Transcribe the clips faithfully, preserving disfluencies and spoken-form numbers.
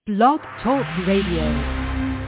Blog Talk Radio.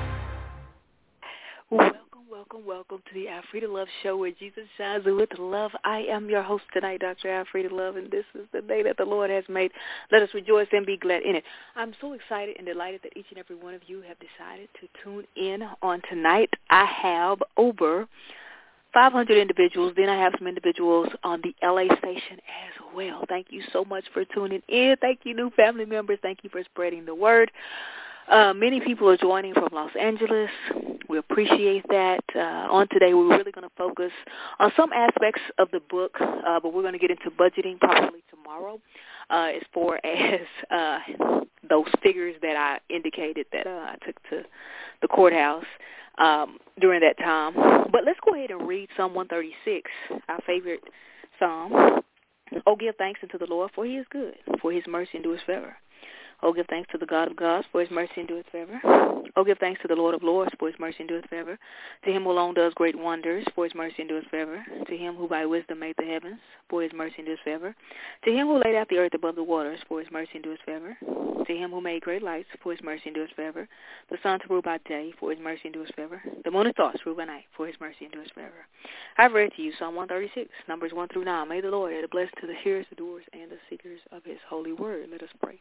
Welcome, welcome, welcome to the Alfreda Love Show, where Jesus shines with love. I am your host tonight, Doctor Alfreda Love, and this is the day that the Lord has made. Let us rejoice and be glad in it. I'm so excited and delighted that each and every one of you have decided to tune in on tonight. I have over five hundred individuals. Then I have some individuals on the L A station as well. Thank you so much for tuning in. Thank you, new family members. Thank you for spreading the word. Uh, many people are joining from Los Angeles. We appreciate that. Uh, on today, we're really going to focus on some aspects of the book, uh, but we're going to get into budgeting probably tomorrow uh, as far as uh, those figures that I indicated that uh, I took to the courthouse um, during that time. But let's go ahead and read Psalm one thirty-six, our favorite psalm. Oh, give thanks unto the Lord, for he is good, for his mercy endures forever. Oh, give thanks to the God of gods, for his mercy endureth forever. Oh, give thanks to the Lord of lords, for his mercy endureth forever. To him who alone does great wonders, for his mercy endureth forever. To him who by wisdom made the heavens, for his mercy endureth forever. To him who laid out the earth above the waters, for his mercy endureth forever. To him who made great lights, for his mercy endureth forever. The sun to rule by day, for his mercy endureth forever. The moon and stars rule by night, for his mercy endureth forever. I've read to you Psalm one thirty-six, Numbers one through nine. May the Lord add a blessing to the hearers, the doers, and the seekers of his holy word. Let us pray.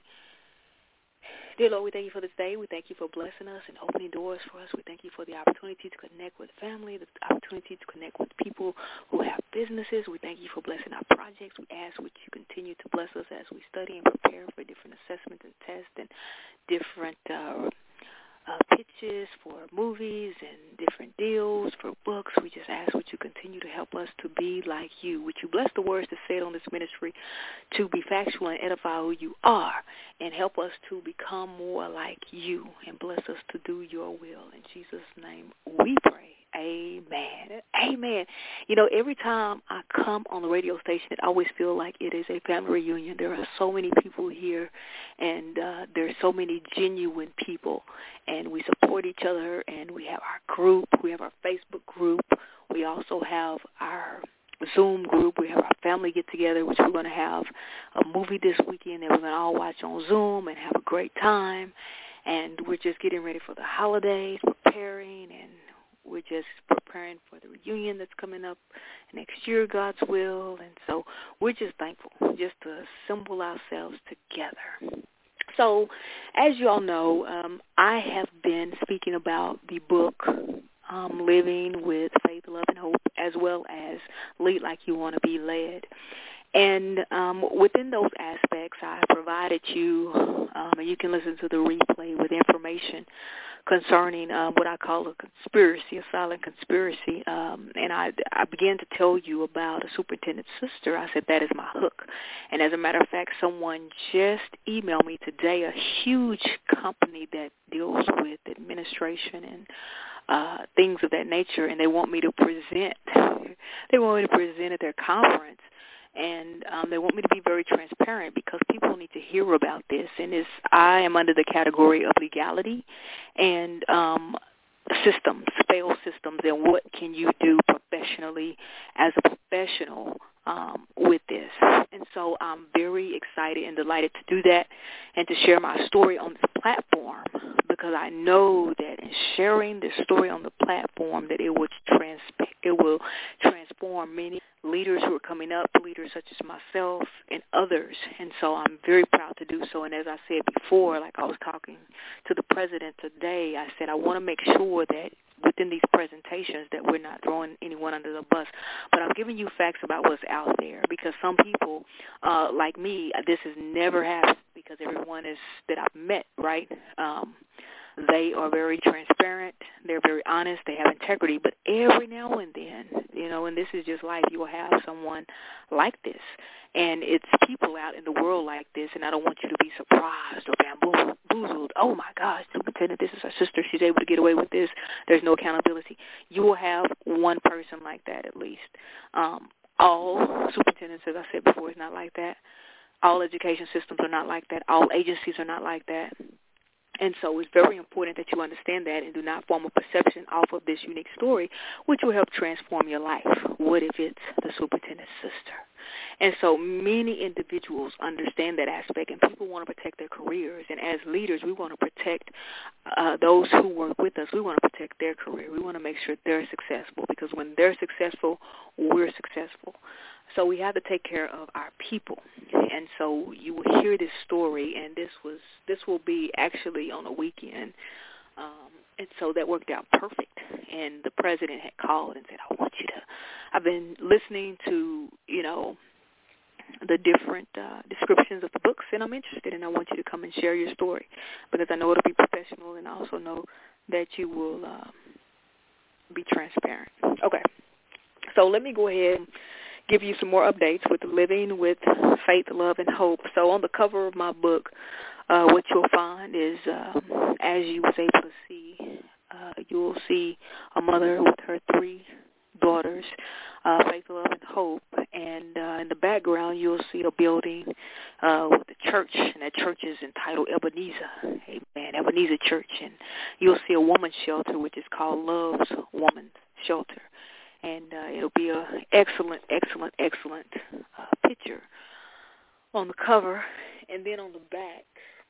Dear Lord, we thank you for this day. We thank you for blessing us and opening doors for us. We thank you for the opportunity to connect with family, the opportunity to connect with people who have businesses. We thank you for blessing our projects. We ask that you continue to bless us as we study and prepare for different assessments and tests and different uh, uh, pitches for movies and different deals for books. We just ask that you continue to help us to be like you. Would you bless the words that said on this ministry to be factual and edify who you are, and help us to become more like you, and bless us to do your will. In Jesus' name we pray. Amen. Amen. You know, every time I come on the radio station, it always feels like it is a family reunion. There are so many people here, and uh, there are so many genuine people, and we support each other, and we have our group. We have our Facebook group. We also have our Zoom group. We have our family get-together, which we're going to have a movie this weekend that we're going to all watch on Zoom and have a great time. And we're just getting ready for the holidays, preparing, and we're just preparing for the reunion that's coming up next year, God's will. And so we're just thankful just to assemble ourselves together. So as you all know, um, I have been speaking about the book um, Living with Faith, Love, and Hope, as well as Lead Like You Want to Be Led. And um, within those aspects, I provided you, um, and you can listen to the replay with information concerning uh, what I call a conspiracy, a silent conspiracy. Um, and I, I began to tell you about a superintendent's sister. I said that is my hook. And as a matter of fact, someone just emailed me today, a huge company that deals with administration and uh, things of that nature, and they want me to present. They want me to present at their conference. And um, they want me to be very transparent because people need to hear about this. And it's, I am under the category of legality and um, systems, fail systems, and what can you do professionally as a professional um, with this. And so I'm very excited and delighted to do that and to share my story on this platform, because I know that in sharing this story on the platform that it will, trans- it will transform many leaders who are coming up, leaders such as myself and others. And so I'm very proud to do so. And as I said before, like I was talking to the president today, I said I want to make sure that within these presentations that we're not throwing anyone under the bus, but I'm giving you facts about what's out there, because some people, uh, like me, this has never happened, because everyone is that I've met, right, um, they are very transparent, they're very honest, they have integrity, but every now and then, you know, and this is just life, you will have someone like this, and it's people out in the world like this, and I don't want you to be surprised or bamboozled. Oh, my gosh, superintendent, this is our sister, she's able to get away with this, there's no accountability. You will have one person like that at least. Um, all superintendents, as I said before, is not like that. All education systems are not like that. All agencies are not like that. And so it's very important that you understand that and do not form a perception off of this unique story, which will help transform your life. What if it's the superintendent's sister? And so many individuals understand that aspect, and people want to protect their careers. And as leaders, we want to protect uh, those who work with us. We want to protect their career. We want to make sure they're successful, because when they're successful, we're successful. So we have to take care of our people. And so you will hear this story, and this was this will be actually on a weekend. Um, and so that worked out perfect. And the president had called and said, I want you to, I've been listening to, you know, the different uh, descriptions of the books, and I'm interested, and I want you to come and share your story, because I know it'll be professional, and I also know that you will uh, be transparent. Okay. So let me go ahead and give you some more updates with Living with Faith, Love, and Hope. So on the cover of my book, uh, what you'll find is, uh, as you was able to see, uh, you'll see a mother with her three daughters, uh, Faith, Love, and Hope. And uh, in the background, you'll see a building uh, with a church, and that church is entitled Ebenezer, amen, Ebenezer Church. And you'll see a woman's shelter, which is called Love's Woman's Shelter. And uh, it'll be an excellent, excellent, excellent uh, picture on the cover. And then on the back,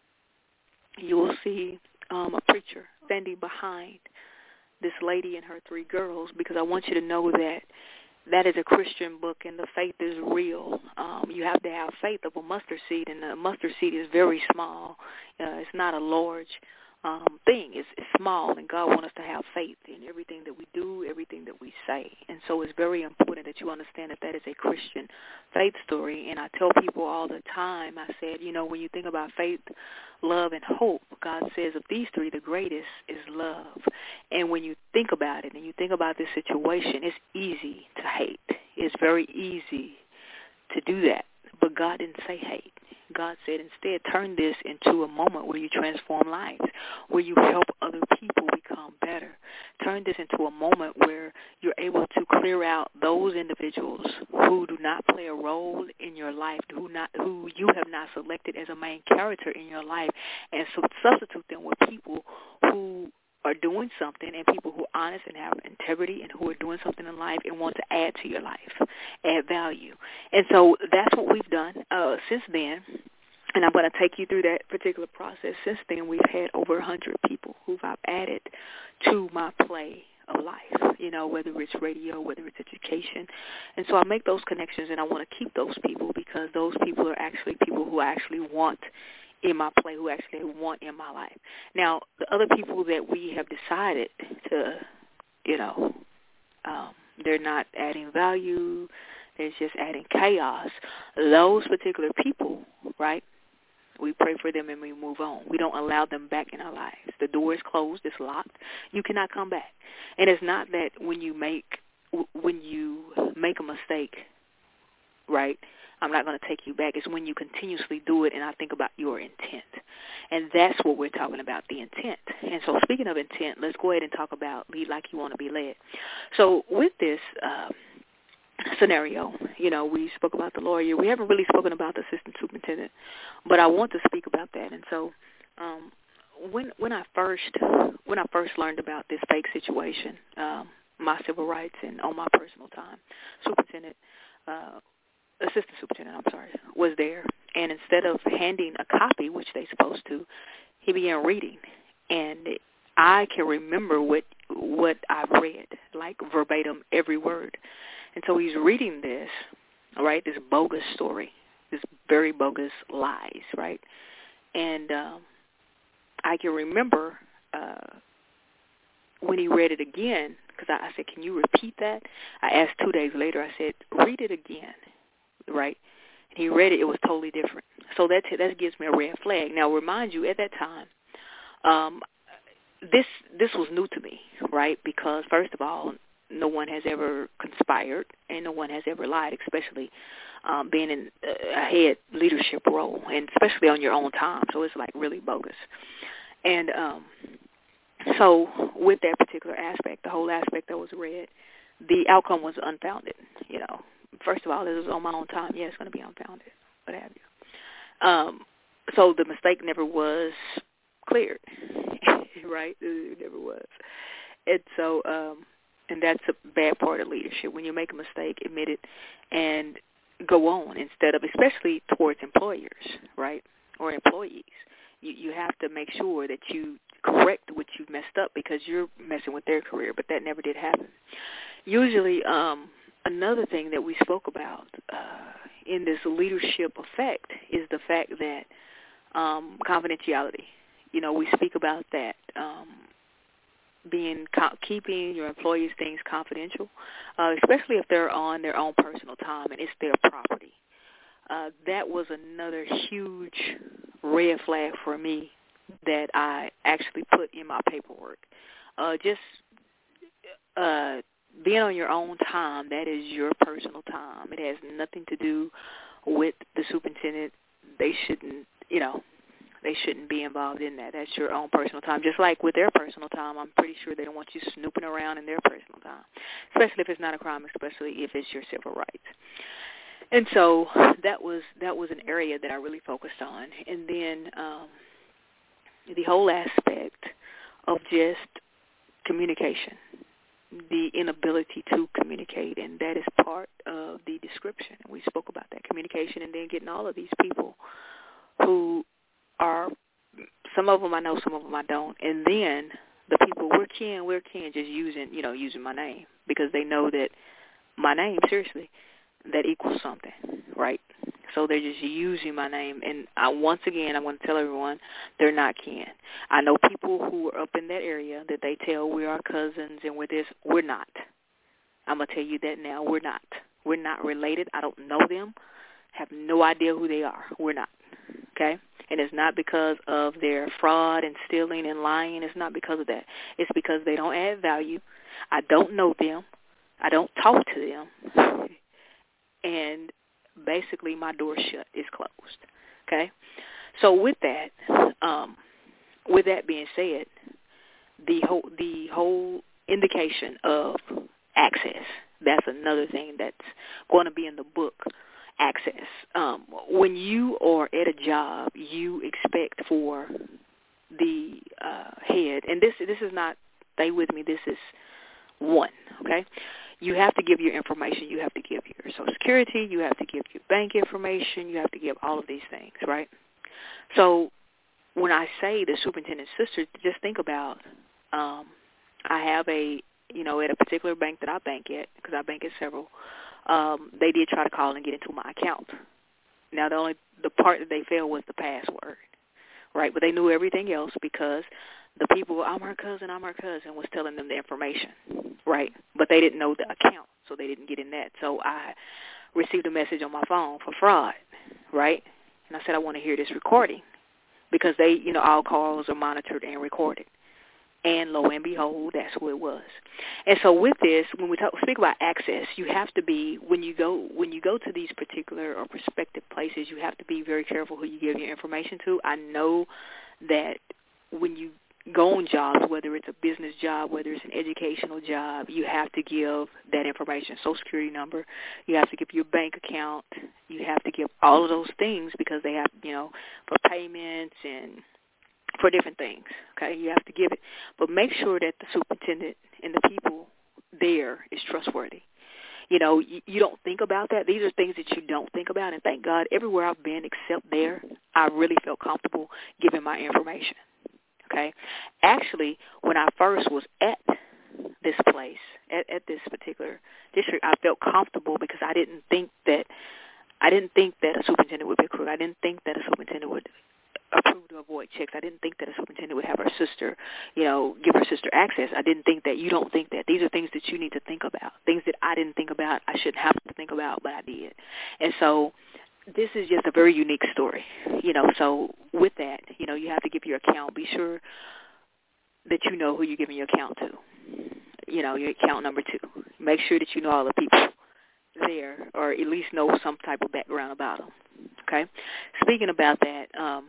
you will see um, a preacher standing behind this lady and her three girls, because I want you to know that that is a Christian book, and the faith is real. Um, you have to have faith of a mustard seed, and the mustard seed is very small. Uh, it's not a large um, thing. It's, it's small, and God wants us to have faith in everything that we do, everything that we say. And so it's very important that you understand that that is a Christian faith story. And I tell people all the time, I said, you know, when you think about faith, love, and hope, God says of these three, the greatest is love. And when you think about it and you think about this situation, it's easy to hate. It's very easy to do that. But God didn't say hate. God said instead, turn this into a moment where you transform lives, where you help other people become better. Turn this into a moment where you're able to clear out those individuals who do not play a role in your life, who not who you have not selected as a main character in your life, and so substitute them with people who are doing something, and people who are honest and have integrity and who are doing something in life and want to add to your life, add value. And so that's what we've done uh, since then, and I'm going to take you through that particular process. Since then, we've had over one hundred people who I've added to my play of life, you know, whether it's radio, whether it's education. And so I make those connections, and I want to keep those people, because those people are actually people who I actually want in my play, who actually want in my life. Now, the other people that we have decided to, you know, um, they're not adding value, they're just adding chaos. Those particular people, right, we pray for them and we move on. We don't allow them back in our lives. The door is closed, it's locked. You cannot come back. And it's not that when you make when you make a mistake, right, I'm not going to take you back. It's when you continuously do it, and I think about your intent. And that's what we're talking about, the intent. And so speaking of intent, let's go ahead and talk about lead like you want to be led. So with this uh, scenario, you know, we spoke about the lawyer. We haven't really spoken about the assistant superintendent, but I want to speak about that. And so um, when when I first when I first learned about this fake situation, um, my civil rights and on my personal time, superintendent, uh, assistant superintendent, I'm sorry, was there. And instead of handing a copy, which they're supposed to, he began reading. And I can remember what what I read, like verbatim, every word. And so he's reading this, right, this bogus story, this very bogus lies, right? And um, I can remember uh, when he read it again, because I, I said, can you repeat that? I asked two days later, I said, read it again. Right, and he read it. It was totally different. So that that gives me a red flag. Now, remind you, at that time, um, this this was new to me, right? Because first of all, no one has ever conspired, and no one has ever lied, especially um, being in a head leadership role, and especially on your own time. So it's like really bogus. And um, so with that particular aspect, the whole aspect that was read, the outcome was unfounded. You know. First of all, this was on my own time. Yeah, it's going to be unfounded, what have you. Um, so the mistake never was cleared, right? It never was. And so, um, and that's a bad part of leadership. When you make a mistake, admit it, and go on instead of, especially towards employers, right, or employees. You, you have to make sure that you correct what you've messed up because you're messing with their career, but that never did happen. Usually, um, another thing that we spoke about uh, in this leadership effect is the fact that um, confidentiality. You know, we speak about that, um, being co- keeping your employees' things confidential, uh, especially if they're on their own personal time and it's their property. Uh, that was another huge red flag for me that I actually put in my paperwork. Uh, just uh, being on your own time, that is your personal time. It has nothing to do with the superintendent. They shouldn't, you know, they shouldn't be involved in that. That's your own personal time. Just like with their personal time, I'm pretty sure they don't want you snooping around in their personal time, especially if it's not a crime, especially if it's your civil rights. And so that was that was an area that I really focused on. And then um, the whole aspect of just communication, the inability to communicate, and that is part of the description. We spoke about that, communication, and then getting all of these people who are, some of them I know, some of them I don't, and then the people, we're kin, we're kin, just using, you know, using my name because they know that my name, seriously, that equals something, right? So they're just using my name. And I, once again, I'm going to tell everyone they're not kin. I know people who are up in that area that they tell we're our cousins and we're this. We're not. I'm going to tell you that now. We're not. We're not related. I don't know them. Have no idea who they are. We're not. Okay? And it's not because of their fraud and stealing and lying. It's not because of that. It's because they don't add value. I don't know them. I don't talk to them. And basically my door shut, is closed, okay? So with that, um, with that being said, the whole, the whole indication of access, that's another thing that's going to be in the book, access. Um, when you are at a job, you expect for the uh, head, and this this is not, stay with me, this is one, okay? You have to give your information. You have to give your Social Security. You have to give your bank information. You have to give all of these things, right? So when I say the superintendent's sister, just think about um, I have a, you know, at a particular bank that I bank at, because I bank at several, um, they did try to call and get into my account. Now, the only the part that they failed was the password, right? But they knew everything else because the people, I'm her cousin, I'm her cousin, was telling them the information, right? But they didn't know the account, so they didn't get in that. So I received a message on my phone for fraud, right? And I said, I want to hear this recording because they, you know, all calls are monitored and recorded. And lo and behold, that's who it was. And so with this, when we talk, speak about access, you have to be, when you go when you go to these particular or prospective places, you have to be very careful who you give your information to. I know that when you go on jobs, whether it's a business job, whether it's an educational job, you have to give that information, Social Security number. You have to give your bank account. You have to give all of those things because they have, you know, for payments and for different things, okay? You have to give it. But make sure that the superintendent and the people there is trustworthy. You know, you, you don't think about that. These are things that you don't think about. And thank God, everywhere I've been except there, I really felt comfortable giving my information. Okay, actually, when I first was at this place, at, at this particular district, I felt comfortable because I didn't think that I didn't think that a superintendent would be a crook. I didn't think that a superintendent would approve to avoid checks. I didn't think that a superintendent would have her sister, you know, give her sister access. I didn't think that. You don't think that. These are things that you need to think about, things that I didn't think about. I shouldn't have to think about, but I did. And so this is just a very unique story, you know. So with that, you know, you have to give your account. Be sure that you know who you're giving your account to, you know, your account number two. Make sure that you know all the people there or at least know some type of background about them, okay? Speaking about that, um,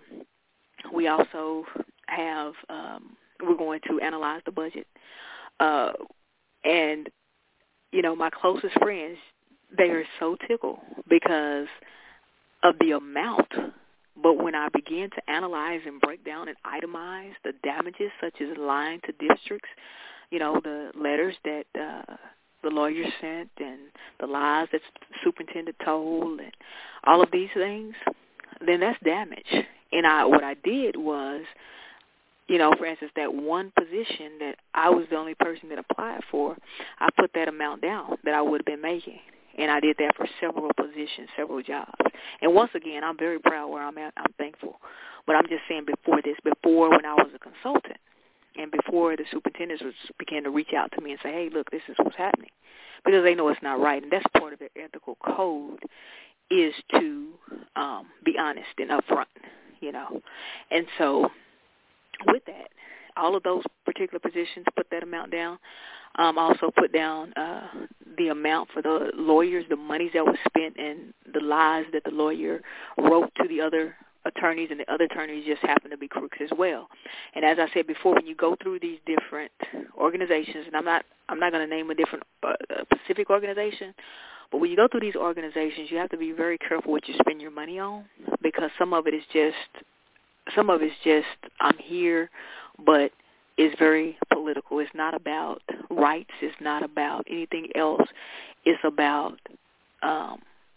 we also have, um, we're going to analyze the budget. Uh, and, you know, my closest friends, they are so tickled because of the amount. But when I began to analyze and break down and itemize the damages, such as lying to districts, you know, the letters that uh, the lawyer sent and the lies that the superintendent told and all of these things, then that's damage. And I, what I did was, you know, for instance, that one position that I was the only person that applied for, I put that amount down that I would have been making. And I did that for several positions, several jobs. And once again, I'm very proud where I'm at. I'm thankful. But I'm just saying before this, before when I was a consultant and before the superintendents was, began to reach out to me and say, hey, look, this is what's happening, because they know it's not right. And that's part of their ethical code, is to um, be honest and upfront, you know. And so with that, all of those particular positions, put that amount down. Um, also put down uh, the amount for the lawyers, the monies that was spent, and the lies that the lawyer wrote to the other attorneys, and the other attorneys just happen to be crooks as well. And as I said before, when you go through these different organizations, and I'm not I'm not going to name a different uh, specific organization, but when you go through these organizations, you have to be very careful what you spend your money on, because some of it is just some of it is just I'm here, but it's very political. It's not about rights. It's not about anything else. It's about um,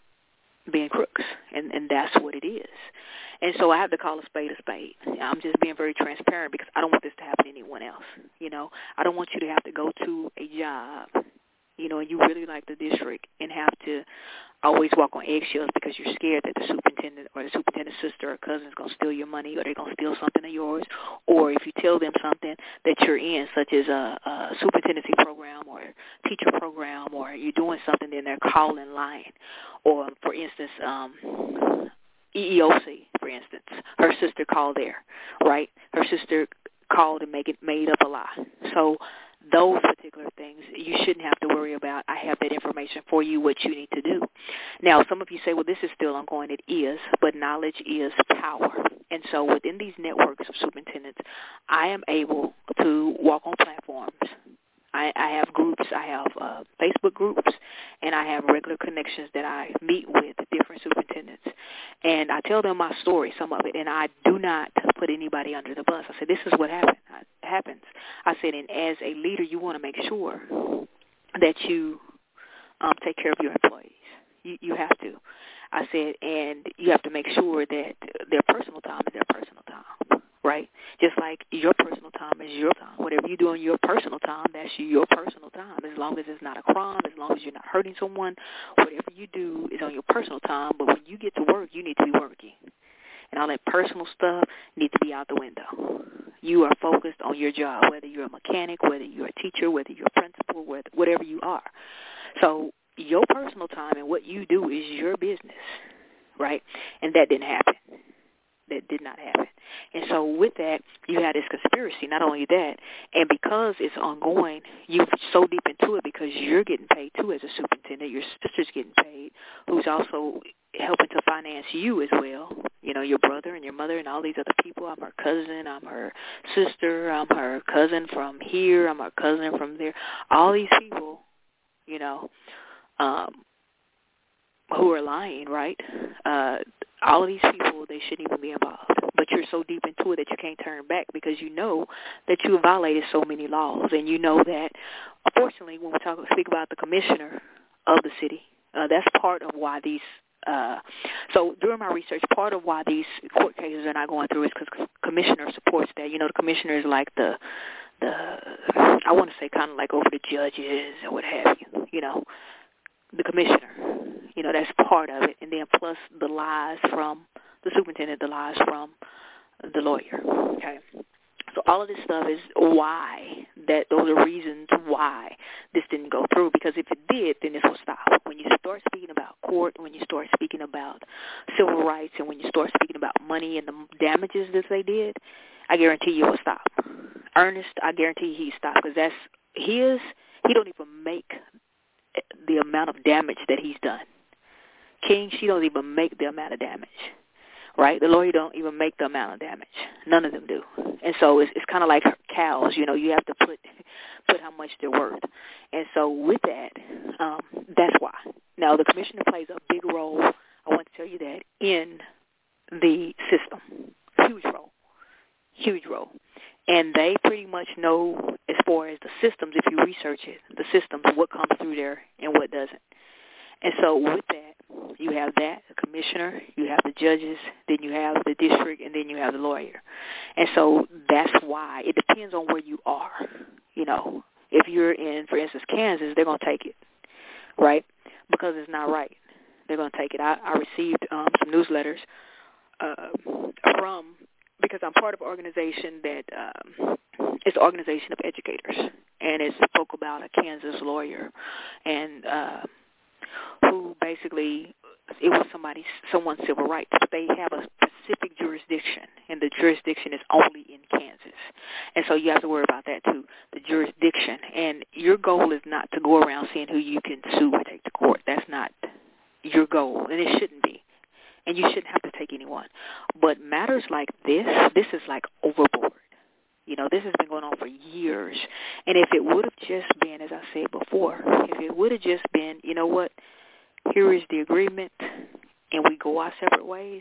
being crooks, and, and that's what it is. And so I have to call a spade a spade. I'm just being very transparent, because I don't want this to happen to anyone else. You know, I don't want you to have to go to a job, you know, and you really like the district and have to always walk on eggshells because you're scared that the superintendent or the superintendent's sister or cousin is going to steal your money, or they're going to steal something of yours. Or if you tell them something that you're in, such as a, a superintendency program or teacher program, or you're doing something, then they're calling lying. Or, for instance, um, E E O C, for instance, her sister called there, right? Her sister called and make it made up a lie. So those particular things you shouldn't have to worry about. I have that information for you, what you need to do. Now, some of you say, well, this is still ongoing. It is, but knowledge is power. And so within these networks of superintendents, I am able to walk on platforms. I, I have groups. I have uh, Facebook groups, and I have regular connections that I meet with different superintendents. And I tell them my story, some of it, and I do not put anybody under the bus. I said, this is what happened, happens. I said, and as a leader, you want to make sure that you um, take care of your employees. You, you have to. I said, and you have to make sure that their personal time is their personal time, right? Just like your personal time is your time. Whatever you do in your personal time, that's your personal time, as long as it's not a crime, as long as you're not hurting someone. Whatever you do is on your personal time, but when you get to work, you need to be working. And all that personal stuff needs to be out the window. You are focused on your job, whether you're a mechanic, whether you're a teacher, whether you're a principal, whatever you are. So your personal time and what you do is your business, right? And that didn't happen. That did not happen. And so with that, you had this conspiracy. Not only that, and because it's ongoing, you're so deep into it because you're getting paid too as a superintendent. Your sister's getting paid, who's also helping to finance you as well. You know, your brother and your mother and all these other people. I'm her cousin. I'm her sister. I'm her cousin from here. I'm her cousin from there. All these people, you know, um, who are lying, right? Uh, all of these people, they shouldn't even be involved. But you're so deep into it that you can't turn back because you know that you have violated so many laws. And you know that, unfortunately, when we talk, speak about the commissioner of the city, uh, that's part of why these Uh, so during my research, part of why these court cases are not going through is because the commissioner supports that. You know, the commissioner is like the, the I want to say kind of like over the judges or what have you, you know, the commissioner. You know, that's part of it. And then plus the lies from the superintendent, the lies from the lawyer, okay? So all of this stuff is why, that those are reasons why this didn't go through, because if it did, then this will stop. When you start speaking about court, when you start speaking about civil rights, and when you start speaking about money and the damages that they did, I guarantee you it will stop. Ernest, I guarantee he stopped, because that's his, he don't even make the amount of damage that he's done. King, she don't even make the amount of damage. Right? The lawyer don't even make the amount of damage. None of them do. And so it's, it's kind of like cows. You know, you have to put put how much they're worth. And so with that, um, that's why. Now, the commissioner plays a big role, I want to tell you that, in the system. Huge role. Huge role. And they pretty much know as far as the systems, if you research it, the systems, what comes through there and what doesn't. And so with that, you have that, the commissioner, you have the judges, then you have the district, and then you have the lawyer. And so that's why it depends on where you are. You know, if you're in, for instance, Kansas, they're going to take it, right, because it's not right. They're going to take it. I, I received um, some newsletters uh, from, because I'm part of an organization that um, it's an organization of educators, and it spoke about a Kansas lawyer, and uh, who basically, it was somebody, someone's civil rights, but they have a specific jurisdiction, and the jurisdiction is only in Kansas. And so you have to worry about that too, the jurisdiction. And your goal is not to go around seeing who you can sue or take to court. That's not your goal, and it shouldn't be. And you shouldn't have to take anyone. But matters like this, this is like overboard. You know, this has been going on for years. And if it would have just been, as I said before, if it would have just been, you know what, here is the agreement, and we go our separate ways,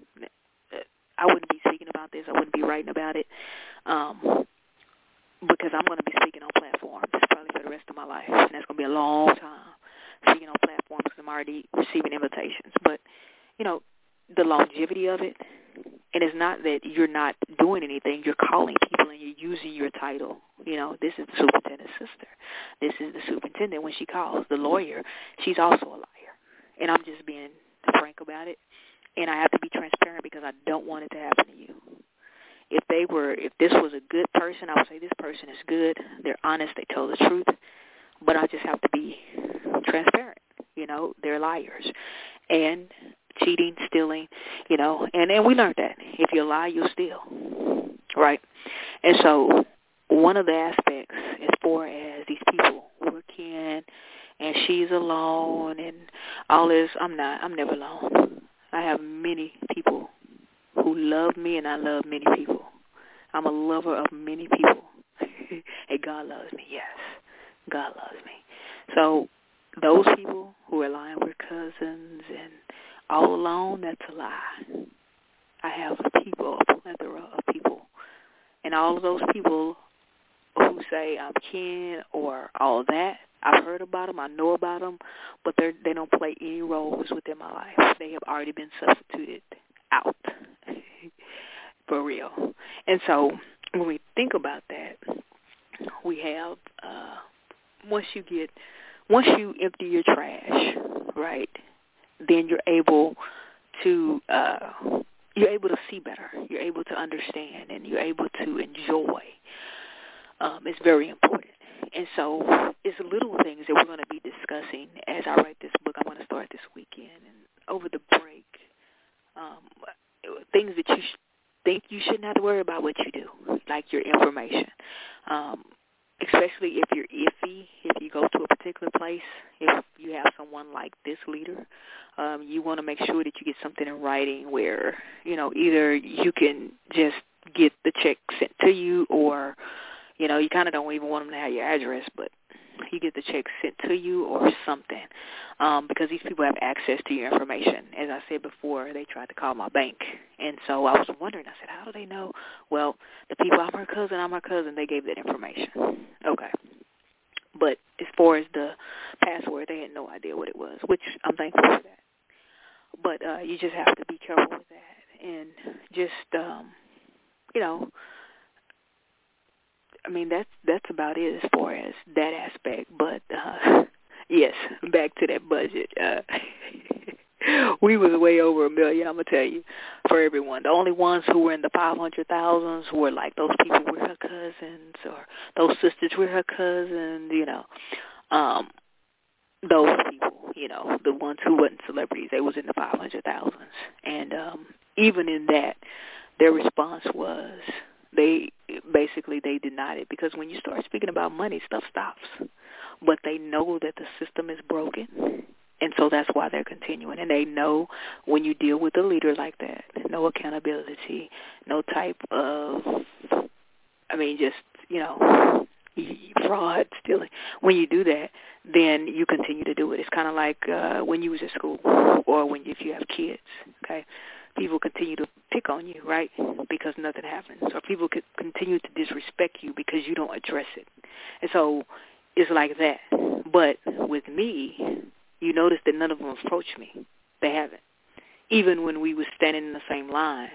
I wouldn't be speaking about this. I wouldn't be writing about it, um, because I'm going to be speaking on platforms probably for the rest of my life, and that's going to be a long time speaking on platforms because I'm already receiving invitations. But, you know, the longevity of it, and it's not that you're not doing anything. You're calling people and you're using your title. You know, this is the superintendent's sister. This is the superintendent when she calls. The lawyer, she's also a liar. And I'm just being frank about it. And I have to be transparent because I don't want it to happen to you. If they were, if this was a good person, I would say this person is good. They're honest. They tell the truth. But I just have to be transparent. You know, they're liars. And cheating, stealing, you know, and, and we learned that. If you lie, you'll steal, right? And so one of the aspects as far as these people working and she's alone and all this, I'm not, I'm never alone. I have many people who love me, and I love many people. I'm a lover of many people. And God loves me, yes. God loves me. So those people who are lying with cousins and all alone, that's a lie. I have people, a plethora of people. And all of those people who say I'm kin or all that, I've heard about them, I know about them, but they they don't play any roles within my life. They have already been substituted out, for real. And so when we think about that, we have, uh, once you get, once you empty your trash, right, then you're able to uh, you're able to see better. You're able to understand, and you're able to enjoy. Um, it's very important. And so it's little things that we're going to be discussing as I write this book. I'm going to start this weekend. And over the break, um, things that you sh- think you shouldn't have to worry about what you do, like your information. Um, especially if you're iffy, if you go to a particular place, if you have someone like this leader, um, you want to make sure that you get something in writing where, you know, either you can just get the check sent to you or, you know, you kind of don't even want them to have your address, but you get the check sent to you or something, um, because these people have access to your information. As I said before, they tried to call my bank, and so I was wondering, I said, how do they know? Well, the people, I'm her cousin, I'm her cousin, they gave that information. Okay. But as far as the password, they had no idea what it was, which I'm thankful for that. But uh, you just have to be careful with that and just, um, you know, I mean, that's that's about it as far as that aspect. But, uh, yes, back to that budget. Uh, we was way over a million, I'm going to tell you, for everyone. The only ones who were in the five hundred thousands were like those people were her cousins or those sisters were her cousins, you know. Um, those people, you know, the ones who wasn't celebrities, they was in the five hundred thousands. And um, even in that, their response was, They basically they denied it because when you start speaking about money, stuff stops. But they know that the system is broken, and so that's why they're continuing. And they know when you deal with a leader like that, no accountability, no type of, I mean, just, you know, fraud, stealing. When you do that, then you continue to do it. It's kind of like uh, when you was at school or when if you have kids, okay? people continue to pick on you, right, because nothing happens, or people could continue to disrespect you because you don't address it. And so it's like that. But with me, you notice that none of them approached me. They haven't. Even when we were standing in the same line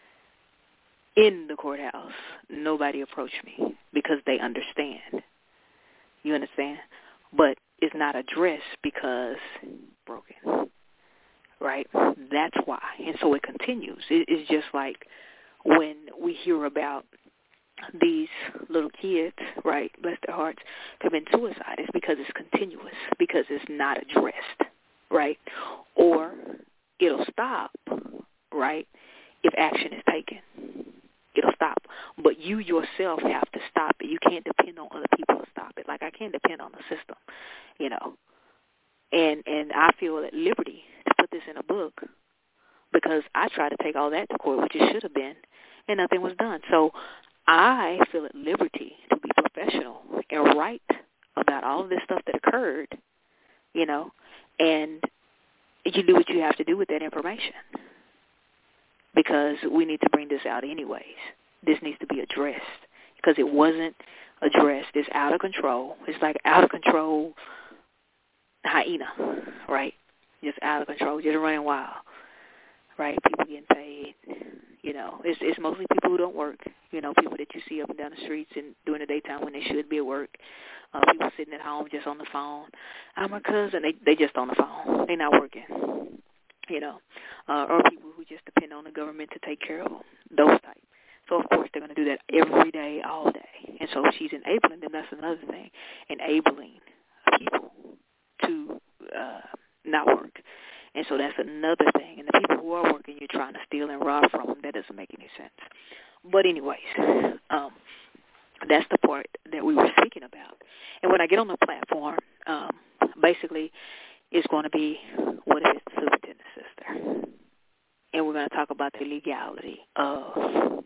in the courthouse, nobody approached me because they understand. You understand? But it's not addressed because broken, right? That's why. And so it continues. It, it's just like when we hear about these little kids, right, bless their hearts, commit suicide. It's because it's continuous, because it's not addressed, right? Or it'll stop, right, if action is taken. It'll stop. But you yourself have to stop it. You can't depend on other people to stop it. Like I can't depend on the system, you know. And and I feel at liberty to put this in a book because I tried to take all that to court, which it should have been, and nothing was done. So I feel at liberty to be professional and write about all of this stuff that occurred, you know, and you do what you have to do with that information because we need to bring this out anyways. This needs to be addressed because it wasn't addressed. It's out of control. It's like out of control hyena, right? Just out of control, just running wild, right? People getting paid, you know. It's it's mostly people who don't work, you know, people that you see up and down the streets and during the daytime when they should be at work. Uh, people sitting at home just on the phone. I'm a cousin. They they just on the phone. They're not working, you know. Uh, or people who just depend on the government to take care of them, those types. So, of course, they're going to do that every day, all day. And so she's enabling them. That's another thing, enabling people to uh, not work. And so that's another thing. And the people who are working, you're trying to steal and rob from them. That doesn't make any sense. But anyways, um, that's the part that we were speaking about. And when I get on the platform, um, basically it's going to be what is the superintendent's sister. And we're going to talk about the legality of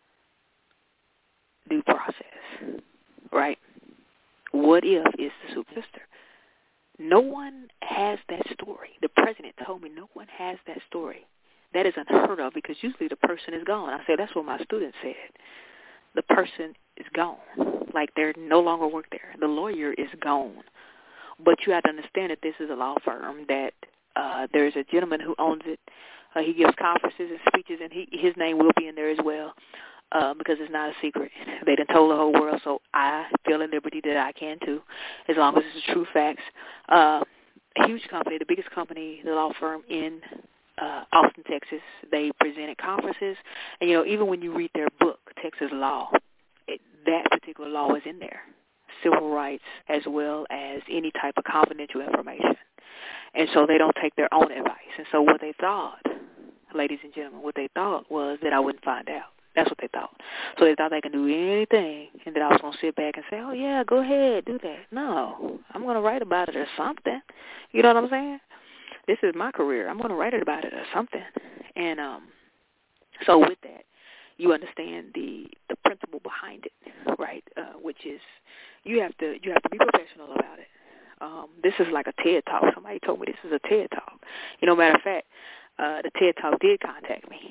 due process, right? What if it's the super sister? No one has that story. The president told me no one has that story. That is unheard of because usually the person is gone. I said, that's what my student said. The person is gone. Like they're no longer work there. The lawyer is gone. But you have to understand that this is a law firm, that uh, there's a gentleman who owns it. Uh, he gives conferences and speeches, and he, his name will be in there as well uh, because it's not a secret. They done told the whole world, so I feel at liberty that I can too, as long as it's true facts. Uh, a huge company, the biggest company, the law firm in uh, Austin, Texas. They presented conferences, and, you know, even when you read their book, Texas Law, it, that particular law is in there, civil rights as well as any type of confidential information. And so they don't take their own advice. And so what they thought, ladies and gentlemen, what they thought was that I wouldn't find out. That's what they thought. So they thought they could do anything and that I was going to sit back and say, oh, yeah, go ahead, do that. No, I'm going to write about it or something. You know what I'm saying? This is my career. I'm going to write about it or something. And um, so with that, you understand the, the principle behind it, right, uh, which is you have to you have to be professional about it. Um, this is like a TED Talk. Somebody told me this is a TED Talk. You know, matter of fact, uh, the TED Talk did contact me.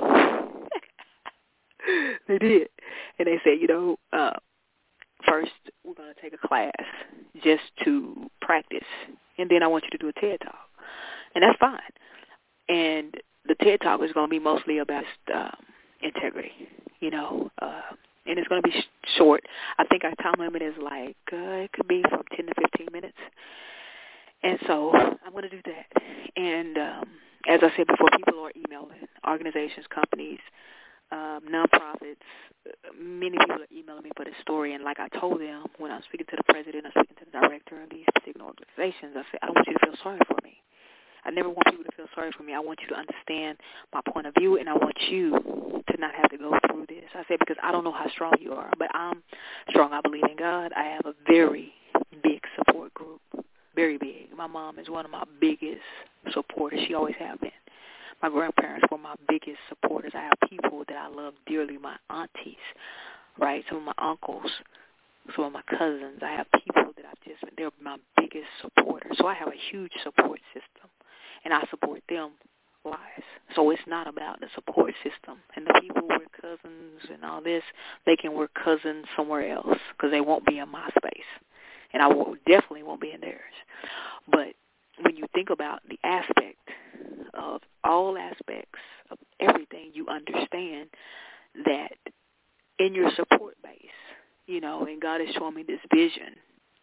They did. And they said, you know, uh, first we're going to take a class just to practice, and then I want you to do a TED Talk. And that's fine. And the TED Talk is going to be mostly about um, integrity, you know, uh, and it's going to be sh- short. I think our time limit is like, uh, it could be from ten to fifteen minutes. And so I'm going to do that. And um, as I said before, people are emailing, organizations, companies, um, nonprofits. Many people are emailing me for this story. And like I told them when I'm speaking to the president, I'm speaking to the director of these particular organizations, I said, I don't want you to feel sorry for me. I never want people to feel sorry for me. I want you to understand my point of view, and I want you to not have to go through this. I said, because I don't know how strong you are, but I'm strong. I believe in God. I have a very big support group, very big. My mom is one of my biggest supporters. She always has been. My grandparents were my biggest supporters. I have people that I love dearly, my aunties, right, some of my uncles, some of my cousins. I have people that I've just, they're my biggest supporters. So I have a huge support system. And I support them lives. So it's not about the support system. And the people we're cousins and all this, they can work cousins somewhere else because they won't be in my space. And I will, definitely won't be in theirs. But when you think about the aspect of all aspects of everything, you understand that in your support base, you know, and God is showing me this vision.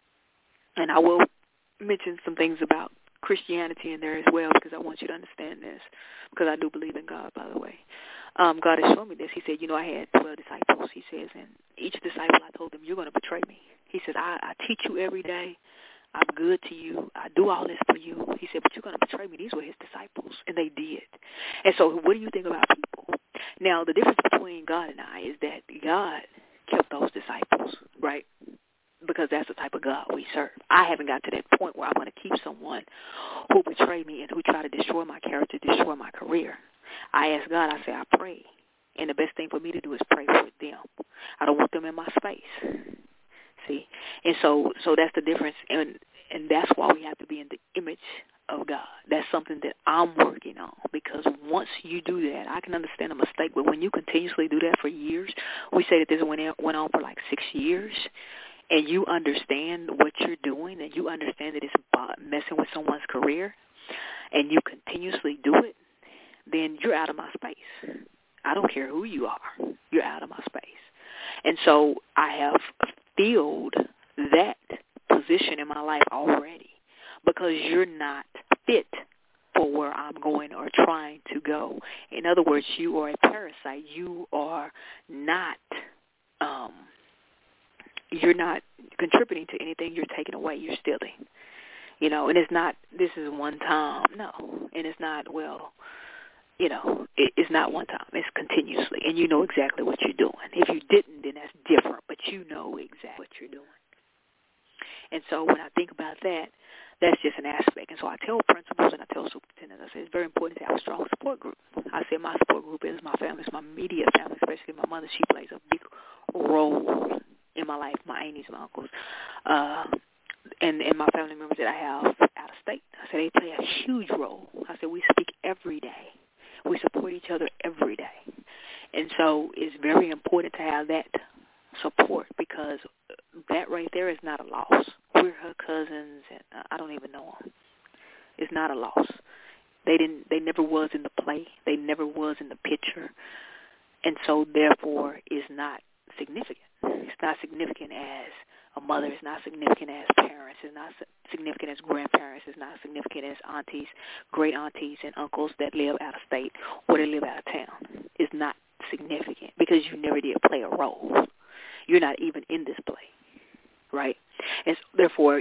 And I will mention some things about Christianity in there as well because I want you to understand this because I do believe in God, by the way. Um, God has shown me this. He said, you know, I had twelve disciples, he says, and each disciple I told them, you're going to betray me. He said, I, I teach you every day. I'm good to you. I do all this for you. He said, but you're going to betray me. These were his disciples, and they did. And so what do you think about people? Now, the difference between God and I is that God kept those disciples, right? Because that's the type of God we serve. I haven't got to that point where I'm going to keep someone who betray me and who try to destroy my character, destroy my career. I ask God, I say, I pray. And the best thing for me to do is pray for them. I don't want them in my space. See? And so so that's the difference. And, and that's why we have to be in the image of God. That's something that I'm working on because once you do that, I can understand a mistake. But when you continuously do that for years, we say that this went, went on for like six years, and you understand what you're doing and you understand that it's messing with someone's career and you continuously do it, then you're out of my space. I don't care who you are. You're out of my space. And so I have filled that position in my life already because you're not fit for where I'm going or trying to go. In other words, you are a parasite. You are not um, you're not contributing to anything. You're taking away. You're stealing. You know, and it's not, this is one time. No. And it's not, well, you know, it, it's not one time. It's continuously. And you know exactly what you're doing. If you didn't, then that's different. But you know exactly what you're doing. And so when I think about that, that's just an aspect. And so I tell principals and I tell superintendents, I say it's very important to have a strong support group. I say my support group is my family, it's my immediate family, especially my mother. She plays a big role in my life, my aunties, my uncles, uh, and, and my family members that I have out of state. I say they play a huge role. I said we speak every day. We support each other every day. And so it's very important to have that support because that right there is not a loss. We're her cousins, and uh, I don't even know them. It's not a loss. They didn't. They never was in the play. They never was in the picture, and so therefore is not significant. It's not significant as a mother. It's not significant as parents. It's not significant as grandparents. It's not significant as aunties, great aunties, and uncles that live out of state or that live out of town. It's not significant because you never did play a role. You're not even in this play, right? And so therefore,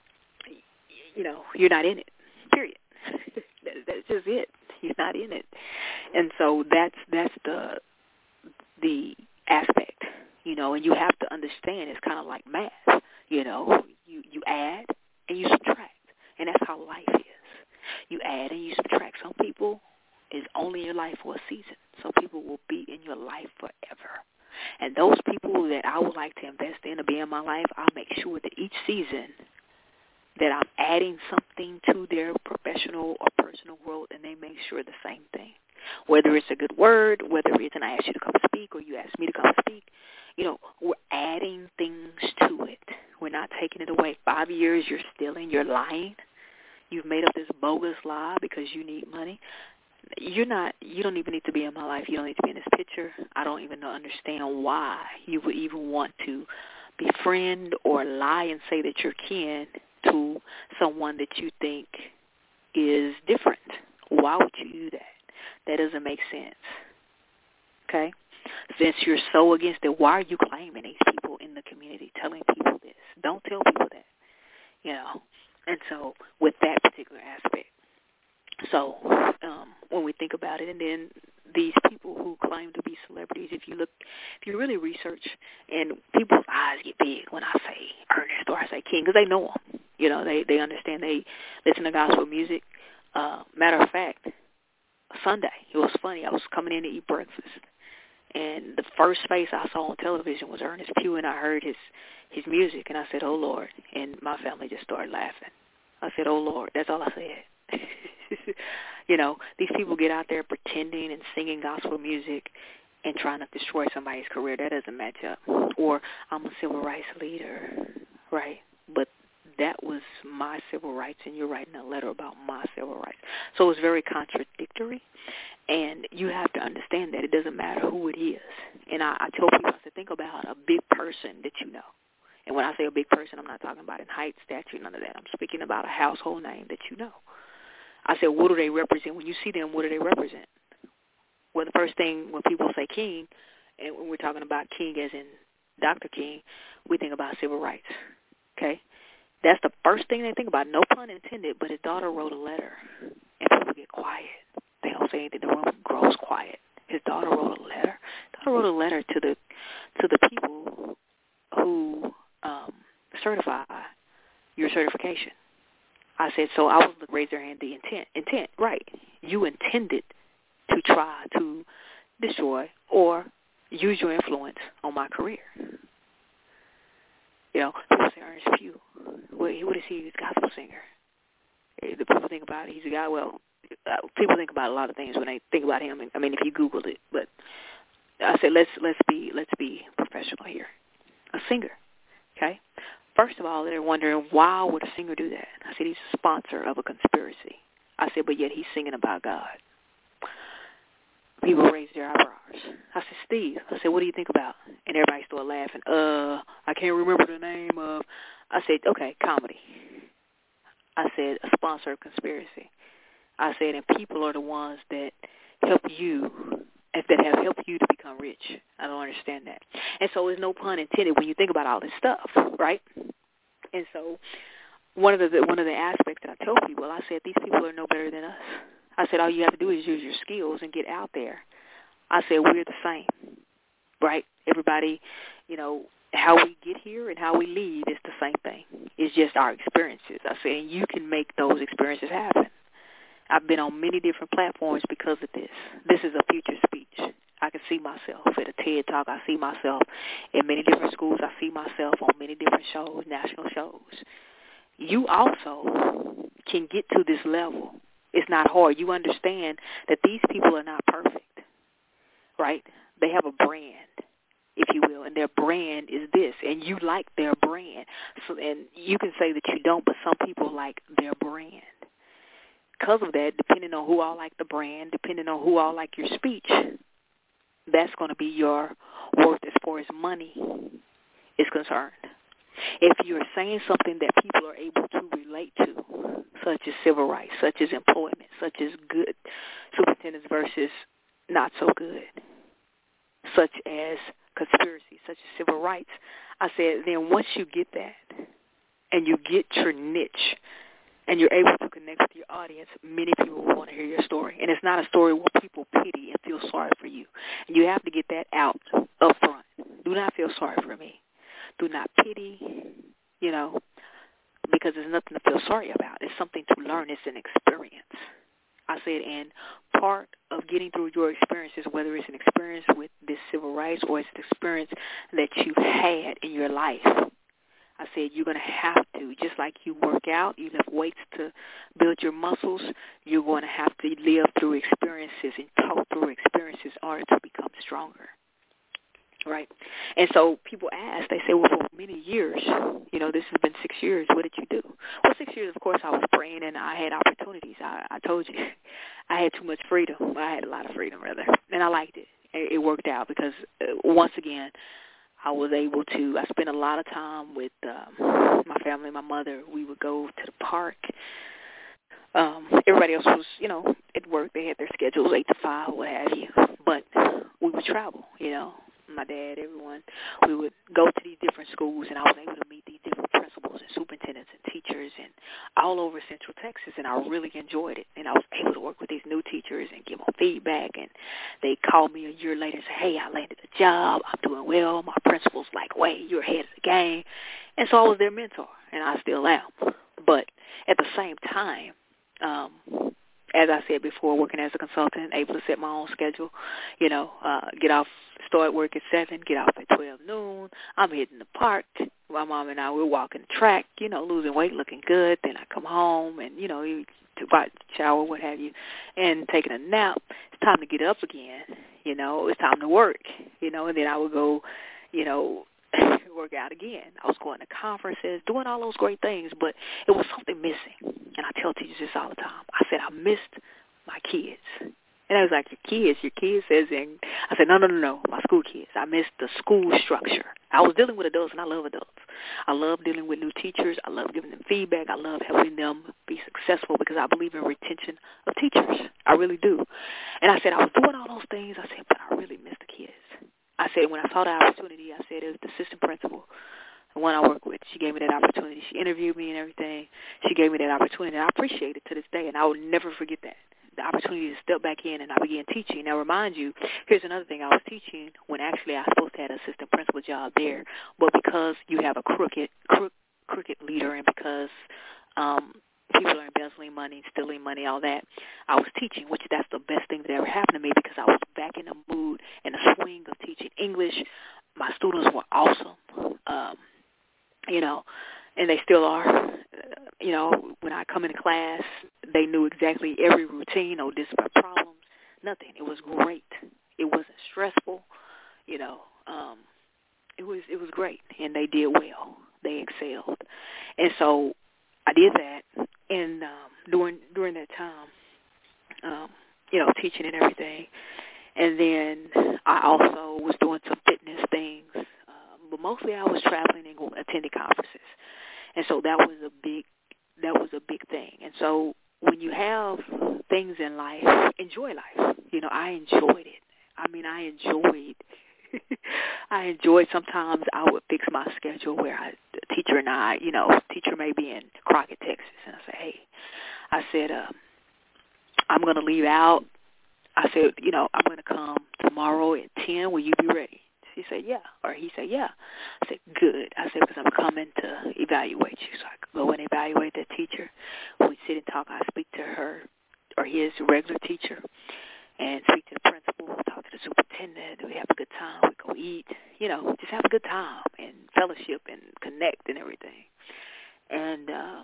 you know, you're not in it, period. That's just it. You're not in it. And so that's that's the the aspect, you know, and you have to understand it's kind of like math, you know. You, you add and you subtract, and that's how life is. You add and you subtract. Some people is only in your life for a season. Some people will be in your life forever. And those people that I would like to invest in to be in my life, I'll make sure that each season that I'm adding something to their professional or personal growth, and they make sure the same thing. Whether it's a good word, whether it's an I ask you to come speak or you ask me to come speak, you know, we're adding things to it. We're not taking it away. Five years, you're stealing, you're lying. You've made up this bogus lie because you need money. You're not, you don't even need to be in my life. You don't need to be in this picture. I don't even understand why you would even want to befriend or lie and say that you're kin to someone that you think is different. Why would you do that? That doesn't make sense. Okay? Since you're so against it, why are you claiming these people in the community, telling people this? Don't tell people that, you know. And so with that particular aspect, so um, when we think about it, and then these people who claim to be celebrities, if you look, if you really research, and people's eyes get big when I say Ernest or I say King, because they know them. You know, they, they understand. They listen to gospel music. Uh, matter of fact, Sunday, it was funny. I was coming in to eat breakfast, and the first face I saw on television was Ernest Pugh, and I heard his, his music, and I said, oh, Lord. And my family just started laughing. I said, oh, Lord. That's all I said. You know, these people get out there pretending and singing gospel music and trying to destroy somebody's career. That doesn't match up. Or I'm a civil rights leader, right? But that was my civil rights, and you're writing a letter about my civil rights. So it's very contradictory, and you have to understand that it doesn't matter who it is. And I, I tell people, I said, think about a big person that you know. And when I say a big person, I'm not talking about in height, stature, none of that. I'm speaking about a household name that you know. I said, what do they represent? When you see them, what do they represent? Well, the first thing when people say king, and when we're talking about king as in Doctor King, we think about civil rights, okay? That's the first thing they think about, no pun intended, but his daughter wrote a letter, and people get quiet. They don't say anything. The room grows quiet. His daughter wrote a letter. His daughter wrote a letter to the to the people who um, certify your certification. I said, so I was to raise their hand, the intent. Intent, right. You intended to try to destroy or use your influence on my career. You know, people say Ernest Pugh. What, what is he? He's a gospel singer. The people think about it. He's a guy, well, uh, people think about a lot of things when they think about him. I mean, if you Googled it. But I said, let's let's be let's be professional here. A singer, okay? First of all, they're wondering, why would a singer do that? I said, he's a sponsor of a conspiracy. I said, but yet he's singing about God. People raise their eyebrows. I said, Steve, I said, what do you think about? And everybody started laughing. Uh, I can't remember the name of. I said, okay, comedy. I said, a sponsor of conspiracy. I said, and people are the ones that help you, that have helped you to become rich. I don't understand that. And so there's no pun intended when you think about all this stuff, right? And so one of the one of the aspects that I tell people, I said, these people are no better than us. I said, all you have to do is use your skills and get out there. I said, we're the same, right? Everybody, you know, how we get here and how we leave is the same thing. It's just our experiences. I said, and you can make those experiences happen. I've been on many different platforms because of this. This is a future speech. I can see myself at a TED Talk. I see myself in many different schools. I see myself on many different shows, national shows. You also can get to this level. It's not hard. You understand that these people are not perfect, right? They have a brand, if you will, and their brand is this, and you like their brand. So, and you can say that you don't, but some people like their brand. Because of that, depending on who all like the brand, depending on who all like your speech, that's going to be your worth as far as money is concerned. If you're saying something that people are able to relate to, such as civil rights, such as employment, such as good superintendents versus not so good, such as conspiracy, such as civil rights, I said, then once you get that and you get your niche, and you're able to connect with your audience, many people will want to hear your story. And it's not a story where people pity and feel sorry for you. And you have to get that out up front. Do not feel sorry for me. Do not pity, you know, because there's nothing to feel sorry about. It's something to learn. It's an experience. I said, and part of getting through your experiences, whether it's an experience with this civil rights or it's an experience that you've had in your life, I said, you're going to have to, just like you work out, you lift weights to build your muscles, you're going to have to live through experiences and talk through experiences in order to become stronger, right? And so people ask, they say, well, for many years, you know, this has been six years, what did you do? Well, six years, of course, I was praying and I had opportunities. I, I told you, I had too much freedom. I had a lot of freedom, rather, and I liked it. It, it worked out because, uh, once again, I was able to, I spent a lot of time with um, my family, my mother. We would go to the park. Um, everybody else was, you know, at work. They had their schedules, eight to five, what have you. But we would travel, you know, my dad, everyone. We would go to these different schools, and I was able to meet these different principals and superintendents and teachers and all over Central Texas, and I really enjoyed it. And I was able to work with these new teachers and give them feedback, and they called me a year later and said, hey, I landed a job. I'm doing well. My principal's like, wait, you're ahead of the game. And so I was their mentor, and I still am. But at the same time, um, as I said before, working as a consultant, able to set my own schedule, you know, uh, get off, start work at seven, get off at twelve noon. I'm hitting the park. my mom and I, we were walking the track, you know, losing weight, looking good. Then I come home and, you know, you about shower, what have you, and taking a nap. It's time to get up again. You know, it's time to work. You know, and then I would go, you know, work out again. I was going to conferences, doing all those great things, but it was something missing. And I tell teachers this all the time. I said, I missed my kids. And I was like, your kids, your kids says, and I said, no, no, no, no, my school kids. I missed the school structure. I was dealing with adults, and I love adults. I love dealing with new teachers. I love giving them feedback. I love helping them be successful because I believe in retention of teachers. I really do. And I said, I was doing all those things. I said, but I really missed the kids. I said, when I saw the opportunity, I said, it was the assistant principal, the one I work with. She gave me that opportunity. She interviewed me and everything. She gave me that opportunity, and I appreciate it to this day, and I will never forget that. The opportunity to step back in, and I began teaching. Now, remind you, here's another thing. I was teaching when actually I was supposed to have an assistant principal job there, but because you have a crooked, crook, crooked leader, and because um, people are embezzling money, stealing money, all that, I was teaching, which that's the best thing that ever happened to me because I was back in the mood and the swing of teaching English. My students were awesome, um, you know, and they still are. You know, when I come into class, they knew exactly every routine, no discipline problems, nothing. It was great. It wasn't stressful. You know, um, it was it was great, and they did well. They excelled, and so I did that. And um, during during that time, um, you know, teaching and everything, and then I also was doing some fitness things, um, but mostly I was traveling and attending conferences, and so that was a big that was a big thing. And so when you have things in life, enjoy life. You know, I enjoyed it. I mean, I enjoyed I enjoyed sometimes I would fix my schedule where I, the teacher and I, you know, teacher may be in Crockett, Texas, and I say, hey, I said, uh, I'm going to leave out. I said, you know, I'm going to come tomorrow at ten. Will you be ready? She said, yeah. Or he said, yeah. I said, good. I said, because I'm coming to evaluate you. So I could go and evaluate that teacher. When we sit and talk, I speak to her or his regular teacher and speak to the principal, talk to the superintendent. We have a good time. We go eat. You know, just have a good time and fellowship and connect and everything. And um,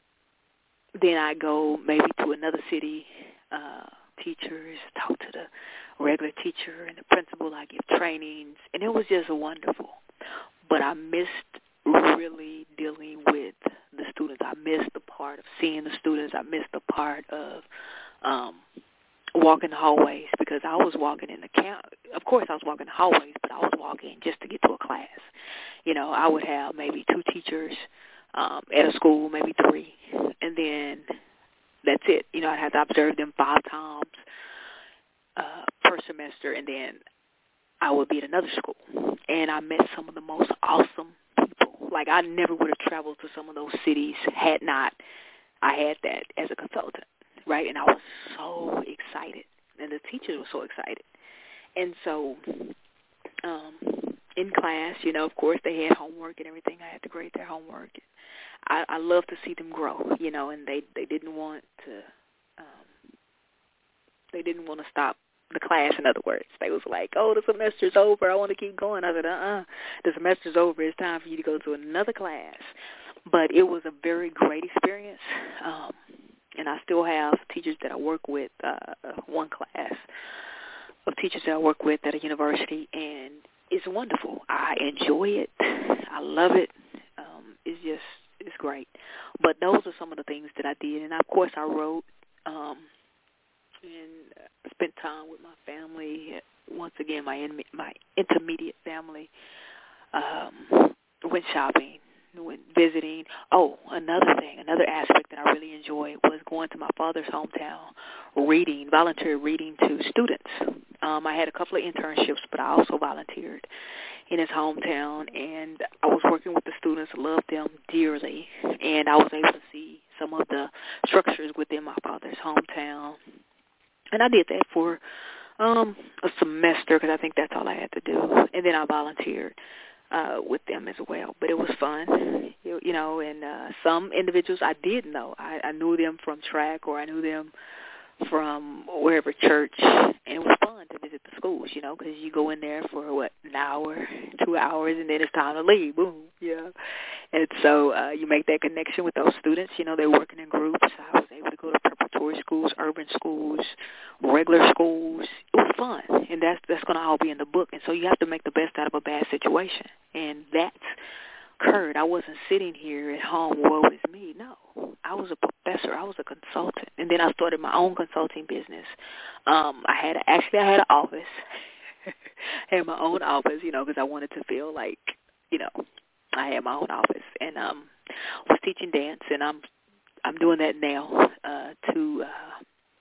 then I go maybe to another city, uh, teachers, talk to the regular teacher and the principal. I give trainings, and it was just wonderful. But I missed really dealing with the students. I missed the part of seeing the students. I missed the part of um, walking the hallways because I was walking in the camp. Of course, I was walking the hallways, but I was walking just to get to a class. You know, I would have maybe two teachers um, at a school, maybe three, and then that's it. You know, I'd have to observe them five times uh, per semester, and then I would be at another school. And I met some of the most awesome people. Like, I never would have traveled to some of those cities had not I had that as a consultant, right? And I was so excited, and the teachers were so excited. And so um, in class, you know, of course, they had homework and everything. I had to grade their homework. I, I love to see them grow, you know, and they, they didn't want to um, they didn't want to stop the class, in other words. They was like, oh, the semester's over. I want to keep going. I said, uh-uh, the semester's over. It's time for you to go to another class. But it was a very great experience, um, and I still have teachers that I work with, uh, one class of teachers that I work with at a university, and it's wonderful. I enjoy it. I love it. Um, it's just it's great. But those are some of the things that I did. And, of course, I wrote um, and spent time with my family. Once again, my in, my intermediate family. Um, went shopping, went visiting. Oh, another thing, another aspect that I really enjoyed was going to my father's hometown, reading, volunteer reading to students. Um, I had a couple of internships, but I also volunteered in his hometown, and I was working with the students, loved them dearly, and I was able to see some of the structures within my father's hometown. And I did that for um, a semester because I think that's all I had to do, and then I volunteered uh, with them as well. But it was fun, you, you know, and uh, some individuals I did know. I, I knew them from track, or I knew them from wherever church, and it was fun to visit the schools, you know, because you go in there for, what, an hour, two hours, and then it's time to leave, boom, yeah. so uh, you make that connection with those students. You know, they're working in groups. I was able to go to preparatory schools, urban schools, regular schools. It was fun, and that's that's going to all be in the book. And so you have to make the best out of a bad situation, and that's occurred. I wasn't sitting here at home, woe is me. No, I was a professor. I was a consultant, and then I started my own consulting business. Um, I had a, actually I had an office. I had my own office, you know, because I wanted to feel like, you know, I had my own office, and um, was teaching dance, and I'm I'm doing that now uh, to, uh,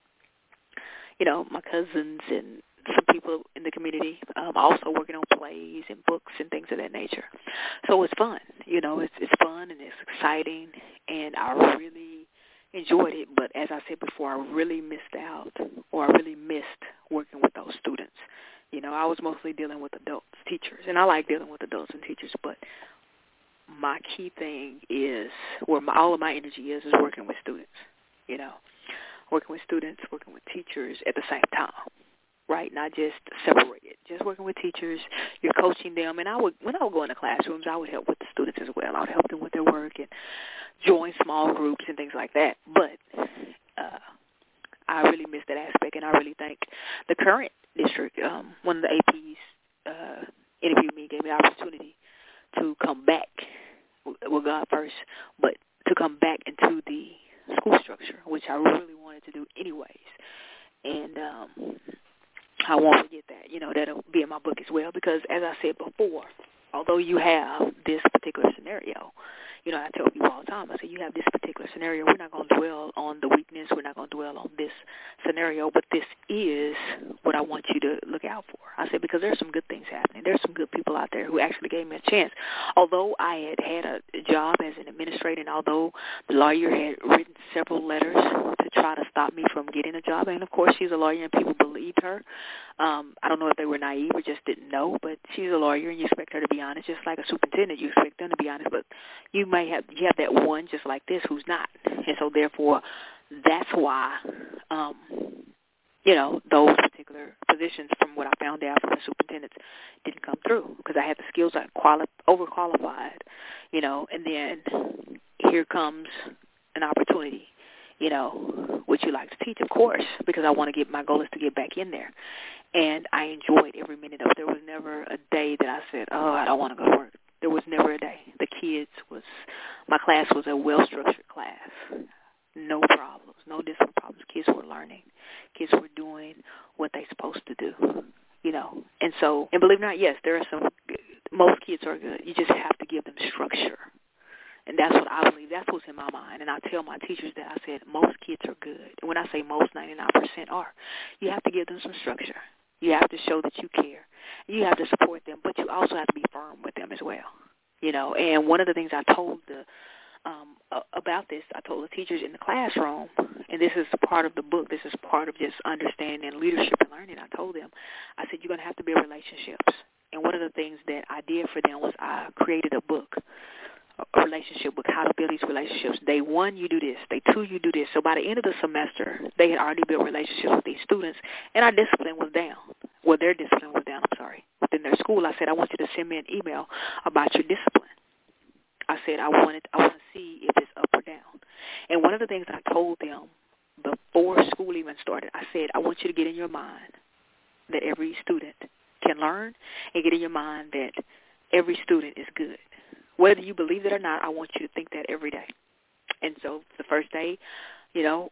you know, my cousins and some people in the community. Um, also working on plays and books and things of that nature. So it's fun, you know, it's it's fun and it's exciting, and I really enjoyed it. But as I said before, I really missed out, or I really missed working with those students. You know, I was mostly dealing with adults, teachers, and I like dealing with adults and teachers, but my key thing is, where my, all of my energy is, is working with students, you know, working with students, working with teachers at the same time, right? Not just separated, just working with teachers. You're coaching them, and I would, when I would go into classrooms, I would help with the students as well. I would help them with their work and join small groups and things like that, but uh, I really miss that aspect, and I really think the current district, um, one of the A Ps uh, interviewed me, gave me the opportunity to come back with God first, but to come back into the school structure, which I really wanted to do anyways. And um, I won't forget that. You know, that'll be in my book as well, because as I said before, although you have this particular scenario, you know, I tell people all the time, I say, you have this particular scenario. We're not going to dwell on the weakness. We're not going to dwell on this scenario, but this is what I want you to look out for. I said, because there's some good things happening. There's some good people out there who actually gave me a chance. Although I had had a job as an administrator, and although the lawyer had written several letters to try to stop me from getting a job, and of course she's a lawyer and people believed her. Um, I don't know if they were naive or just didn't know, but she's a lawyer and you expect her to be honest, just like a superintendent. You expect them to be honest, but you may have you have that one just like this who's not, and so therefore that's why um, you know, those particular positions, from what I found out from the superintendents, didn't come through because I had the skills, I quali- overqualified, you know, and then here comes an opportunity. You know, would you like to teach? Of course, because I want to get, my goal is to get back in there. And I enjoyed every minute of it. There was never a day that I said, oh, I don't want to go to work. There was never a day. The kids was, my class was a well-structured class. No problems, no discipline problems. Kids were learning. Kids were doing what they're supposed to do, you know. And so, and believe it or not, yes, there are some, most kids are good. You just have to give them structure. And that's what I believe. That's what's in my mind. And I tell my teachers that. I said, most kids are good. And when I say most, ninety-nine percent are. You have to give them some structure. You have to show that you care. You have to support them, but you also have to be firm with them as well. You know, and one of the things I told the um, about this, I told the teachers in the classroom, and this is part of the book, this is part of just understanding leadership and learning, I told them, I said, you're going to have to build relationships. And one of the things that I did for them was I created a book, a relationship book, how to build these relationships. Day one, you do this. Day two, you do this. So by the end of the semester, they had already built relationships with these students, and our discipline was down. Well, their discipline was down, I'm sorry. Within their school, I said, I want you to send me an email about your discipline. I said, I wanted, I want to see if it's up or down. And one of the things I told them before school even started, I said, I want you to get in your mind that every student can learn, and get in your mind that every student is good. Whether you believe it or not, I want you to think that every day. And so the first day, you know,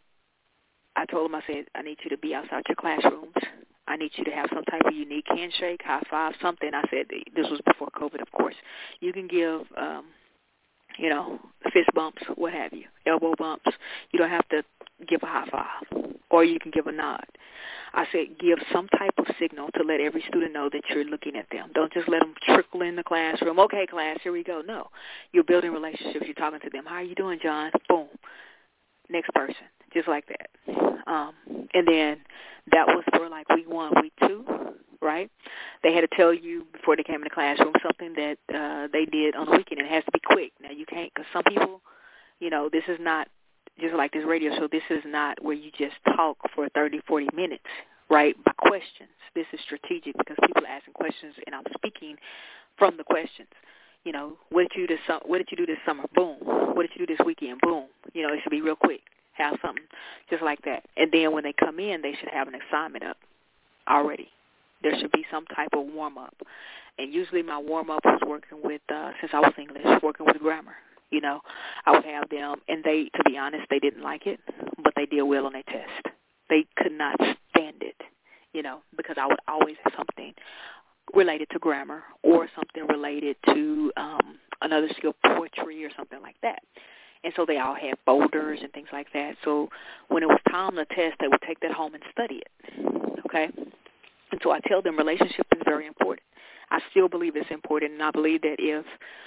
I told them, I said, I need you to be outside your classrooms. I need you to have some type of unique handshake, high five, something. I said, this was before COVID, of course. You can give, um, you know, fist bumps, what have you, elbow bumps. You don't have to give a high five, or you can give a nod. I said, give some type of signal to let every student know that you're looking at them. Don't just let them trickle in the classroom. Okay, class, here we go. No, you're building relationships. You're talking to them. How are you doing, John? Boom. Next person, just like that. Um, and then that was for like week one, week two, right? They had to tell you before they came in the classroom something that uh, they did on the weekend. It has to be quick. Now, you can't, because some people, you know, this is not, just like this radio show, this is not where you just talk for thirty, forty minutes, right, by questions. This is strategic because people are asking questions, and I'm speaking from the questions. You know, what did you do this, what did you do this summer? Boom. What did you do this weekend? Boom. You know, it should be real quick. Have something just like that. And then when they come in, they should have an assignment up already. There should be some type of warm-up. And usually my warm-up was working with, uh, since I was English, working with grammar. You know, I would have them, and they, to be honest, they didn't like it, but they did well on their test. They could not stand it, you know, because I would always have something related to grammar or something related to um, another skill, poetry or something like that. And so they all had folders and things like that. So when it was time to test, they would take that home and study it, okay? And so I tell them relationship is very important. I still believe it's important, and I believe that if,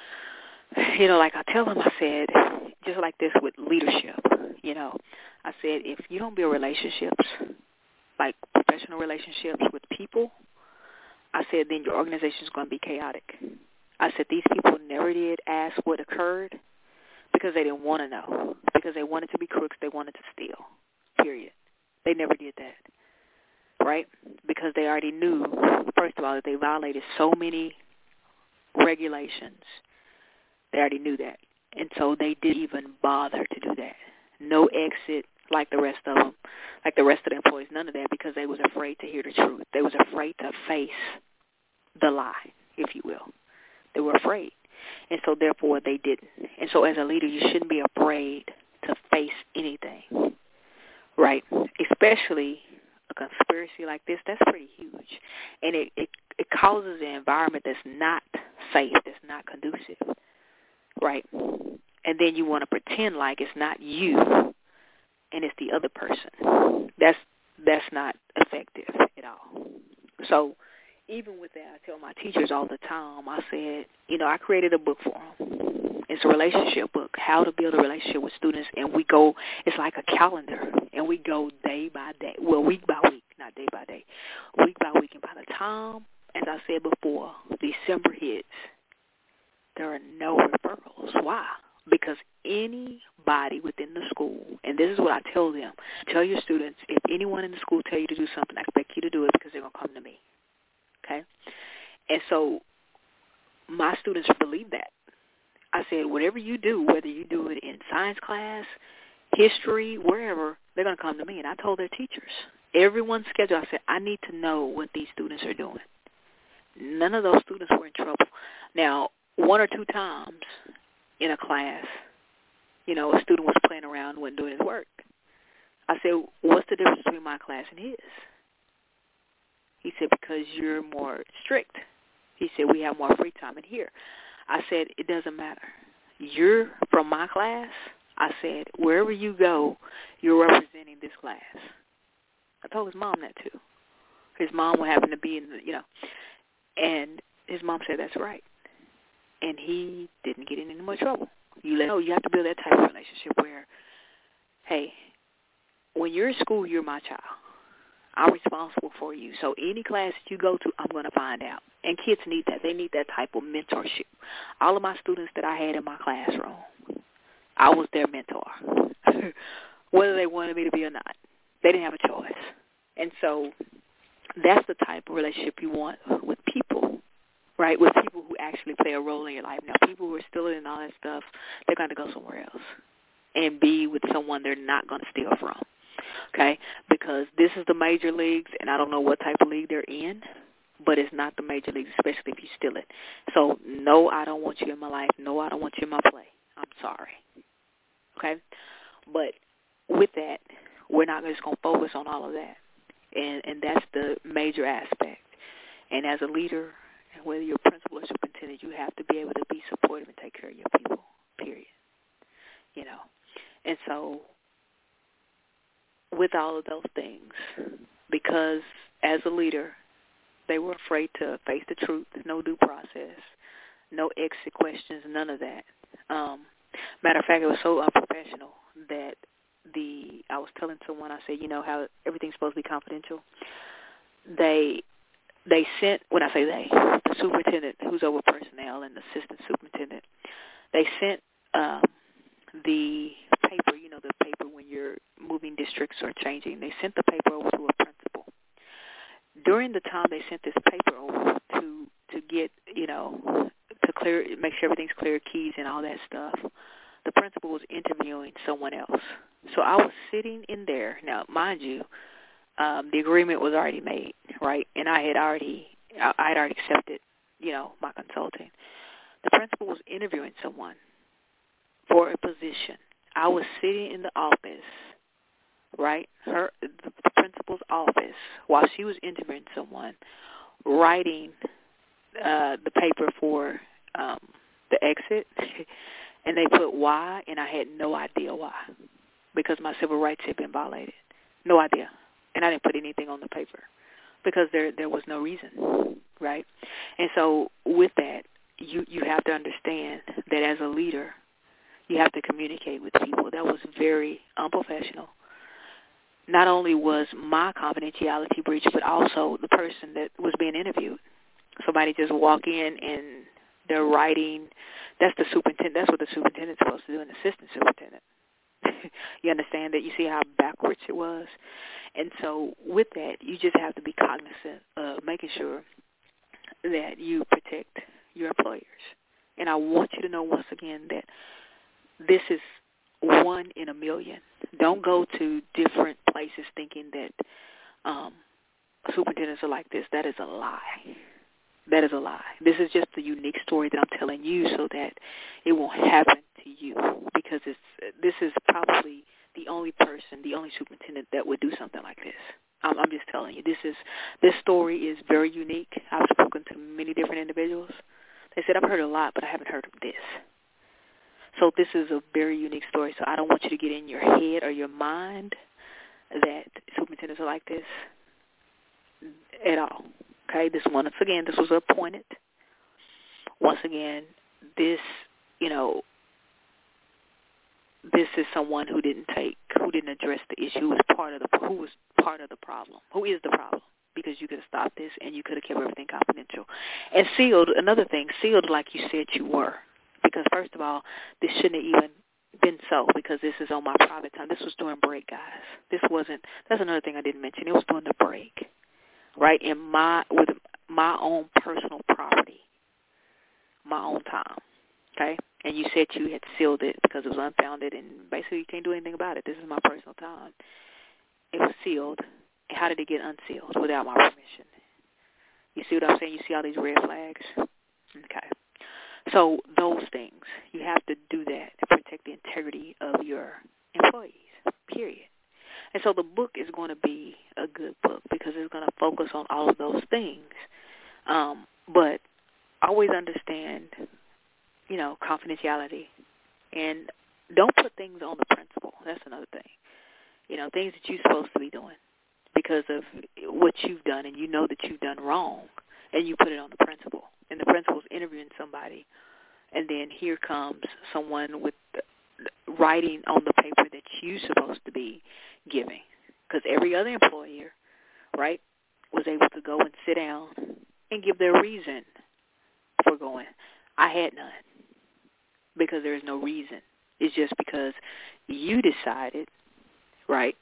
you know, like I tell them, I said, just like this with leadership, you know, I said, if you don't build relationships, like professional relationships with people, I said, then your organization is going to be chaotic. I said, these people never did ask what occurred because they didn't want to know, because they wanted to be crooks, they wanted to steal, period. They never did that, right? Because they already knew, first of all, that they violated so many regulations. They already knew that. And so they didn't even bother to do that. No exit like the rest of them, like the rest of the employees, none of that, because they was afraid to hear the truth. They was afraid to face the lie, if you will. They were afraid. And so, therefore, they didn't. And so, as a leader, you shouldn't be afraid to face anything, right? Especially a conspiracy like this, that's pretty huge. And it, it, it causes an environment that's not safe, that's not conducive, right? And then you want to pretend like it's not you and it's the other person. That's that's not effective at all. So even with that, I tell my teachers all the time, I said, you know, I created a book for them. It's a relationship book, how to build a relationship with students, and we go, it's like a calendar, and we go day by day, well, week by week, not day by day, week by week. And by the time, as I said before, December hits, there are no referrals. Why? Because anybody within the school, and this is what I tell them, tell your students, if anyone in the school tell you to do something, I expect you to do it because they're going to come to me. Okay? And so my students believe that. I said, whatever you do, whether you do it in science class, history, wherever, they're going to come to me. And I told their teachers, everyone's schedule, I said, I need to know what these students are doing. None of those students were in trouble. Now, one or two times in a class, you know, a student was playing around, wasn't doing his work. I said, what's the difference between my class and his? He said, because you're more strict. He said, we have more free time in here. I said, it doesn't matter. You're from my class. I said, wherever you go, you're representing this class. I told his mom that too. His mom would happen to be in the, you know, and his mom said, that's right. And he didn't get in any more trouble. You let know you have to build that type of relationship where, hey, when you're in school, you're my child. I'm responsible for you. So any class that you go to, I'm going to find out. And kids need that. They need that type of mentorship. All of my students that I had in my classroom, I was their mentor, whether they wanted me to be or not. They didn't have a choice. And so that's the type of relationship you want with people, right, with people who actually play a role in your life. Now, people who are stealing and all that stuff, they're going to go somewhere else and be with someone they're not going to steal from. Okay, because this is the major leagues, and I don't know what type of league they're in, but it's not the major leagues, especially if you steal it. So, no, I don't want you in my life. No, I don't want you in my play. I'm sorry. Okay? But with that, we're not just going to focus on all of that, and, and that's the major aspect. And as a leader, whether you're principal or superintendent, you have to be able to be supportive and take care of your people, period. You know, and so with all of those things, because as a leader, they were afraid to face the truth, no due process, no exit questions, none of that. Um, matter of fact, it was so unprofessional that the I was telling someone, I said, you know how everything's supposed to be confidential? They they sent, when I say they, the superintendent who's over personnel and the assistant superintendent, they sent um, the paper, you know, the paper when you're moving districts or changing, they sent the paper over to a principal. During the time they sent this paper over to to get, you know, to clear, make sure everything's clear, keys and all that stuff. The principal was interviewing someone else. So I was sitting in there. Now, mind you, um, the agreement was already made, right? And I had already, I had already accepted, you know, my consulting. The principal was interviewing someone for a position. I was sitting in the office, right, her, the principal's office, while she was interviewing someone, writing uh, the paper for um, the exit, and they put why, and I had no idea why, because my civil rights had been violated. No idea. And I didn't put anything on the paper because there there was no reason, right? And so with that, you, you have to understand that as a leader, you have to communicate with people. That was very unprofessional. Not only was my confidentiality breached, but also the person that was being interviewed. Somebody just walk in and they're writing. That's the superintendent. That's what the superintendent's supposed to do, an assistant superintendent. You understand that? You see how backwards it was? And so with that, you just have to be cognizant of making sure that you protect your employers. And I want you to know once again that this is one in a million. Don't go to different places thinking that um, superintendents are like this. That is a lie. That is a lie. This is just a unique story that I'm telling you so that it won't happen to you, because it's this is probably the only person, the only superintendent that would do something like this. I'm, I'm just telling you, this is this story is very unique. I've spoken to many different individuals. They said, I've heard a lot, but I haven't heard of this. So this is a very unique story, so I don't want you to get in your head or your mind that superintendents are like this at all. Okay, this once again, this was appointed. Once again, this, you know, this is someone who didn't take, who didn't address the issue, who was part of the, who was part of the problem, who is the problem, because you could have stopped this and you could have kept everything confidential. And sealed, another thing, sealed like you said you were, because first of all, this shouldn't have even been so, because this is on my private time. This was during break, guys. This wasn't, that's another thing I didn't mention. It was during the break. Right, in my with my own personal property, my own time, okay? And you said you had sealed it because it was unfounded, and basically you can't do anything about it. This is my personal time. It was sealed. How did it get unsealed without my permission? You see what I'm saying? You see all these red flags? Okay. So those things, you have to do that to protect the integrity of your employees, period. And so the book is going to be a good book because it's going to focus on all of those things. Um, but always understand, you know, confidentiality. And don't put things on the principal. That's another thing. You know, things that you're supposed to be doing because of what you've done, and you know that you've done wrong, and you put it on the principal. And the principal's interviewing somebody, and then here comes someone with the, writing on the paper that you're supposed to be giving, because every other employer, right, was able to go and sit down and give their reason for going. I had none because there is no reason. It's just because you decided, right,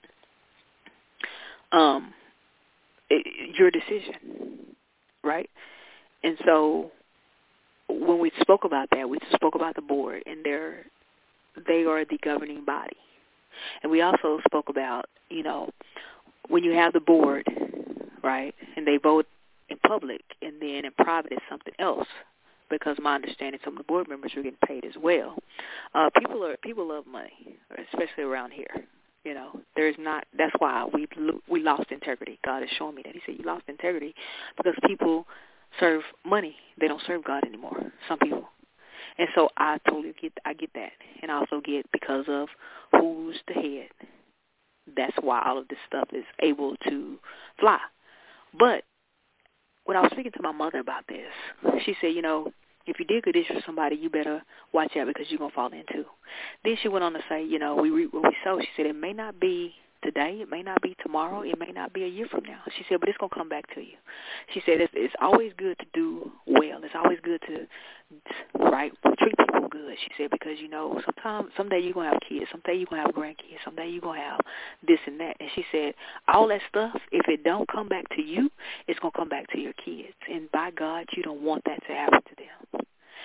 um, it, your decision, right? And so when we spoke about that, we spoke about the board, and they're, they are the governing body. And we also spoke about, you know, when you have the board, right, and they vote in public, and then in private it's something else, because my understanding some of the board members are getting paid as well. Uh, people are people love money, especially around here. You know, there's not, that's why we we lost integrity. God is showing me that. He said you lost integrity because people serve money. They don't serve God anymore, some people. And so I totally get, I get that. And I also get because of who's the head. That's why all of this stuff is able to fly. But when I was speaking to my mother about this, she said, you know, if you did good dish for somebody, you better watch out because you're going to fall in too. Then she went on to say, you know, we reap what we sow. She said, it may not be today, it may not be tomorrow, it may not be a year from now. She said, but it's going to come back to you. She said, it's, it's always good to do well. It's always good to, right, treat people good. She said, because, you know, sometimes, someday you're going to have kids, someday you're going to have grandkids, someday you're going to have this and that. And she said, all that stuff, if it don't come back to you, it's going to come back to your kids. And by God, you don't want that to happen to them.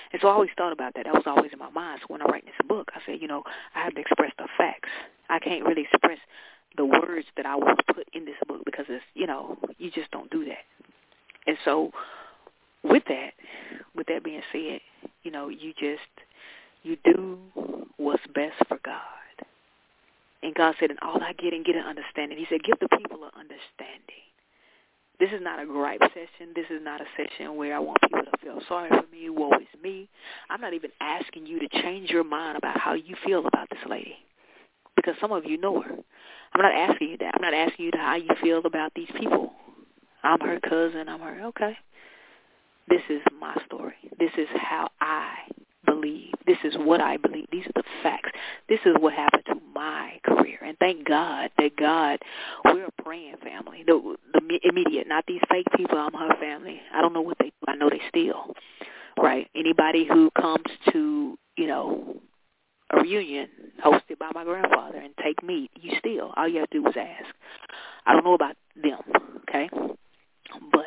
And so I always thought about that. That was always in my mind. So when I'm writing this book, I said, you know, I have to express the facts. I can't really express the words that I want to put in this book because it's, you know, you just don't do that. And so with that, with that being said, you know, you just, you do what's best for God. And God said, in all I get and get an understanding. He said, give the people an understanding. This is not a gripe session. This is not a session where I want people to feel sorry for me, woe is me. I'm not even asking you to change your mind about how you feel about this lady, because some of you know her. I'm not asking you that. I'm not asking you to how you feel about these people. I'm her cousin. I'm her. Okay. This is my story. This is how I believe. This is what I believe. These are the facts. This is what happened to my career. And thank God that God, we're a praying family. The, the immediate, not these fake people. I'm her family. I don't know what they do. I know they steal, right? Anybody who comes to, you know, a reunion hosted by my grandfather and take meat, you steal. All you have to do is ask. I don't know about them, okay? But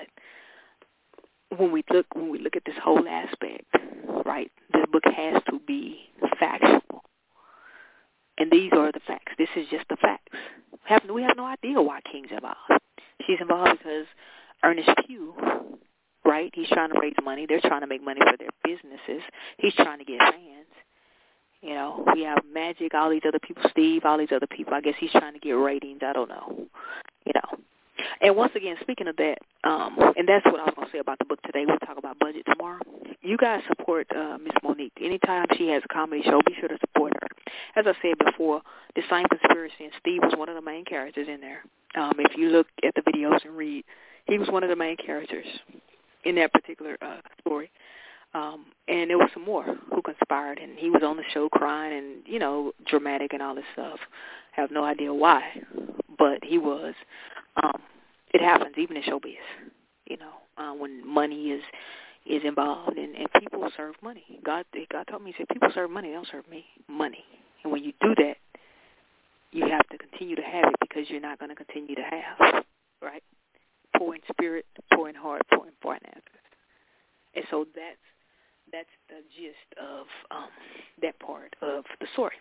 when we look when we look at this whole aspect, right, this book has to be factual. And these are the facts. This is just the facts. We have, we have no idea why King's involved. She's involved because Ernest Pugh, right, he's trying to raise money. They're trying to make money for their businesses. He's trying to get fans. You know, we have Magic, all these other people, Steve, all these other people. I guess he's trying to get ratings. I don't know. You know. And once again, speaking of that, um, and that's what I was going to say about the book today. We'll talk about budget tomorrow. You guys support uh, Miss Monique. Anytime she has a comedy show, be sure to support her. As I said before, The Same Conspiracy, and Steve was one of the main characters in there. Um, if you look at the videos and read, he was one of the main characters in that particular uh, story. Um, and there was some more who conspired, and he was on the show crying and, you know, dramatic and all this stuff. I have no idea why, but he was. Um, it happens even in showbiz, you know, uh, when money is is involved, and, and people serve money. God, God told me, he said, people serve money, they don't serve me money. And when you do that, you have to continue to have it because you're not going to continue to have, right? Poor in spirit, poor in heart, poor in finances. And so that's That's the gist of um, that part of the story.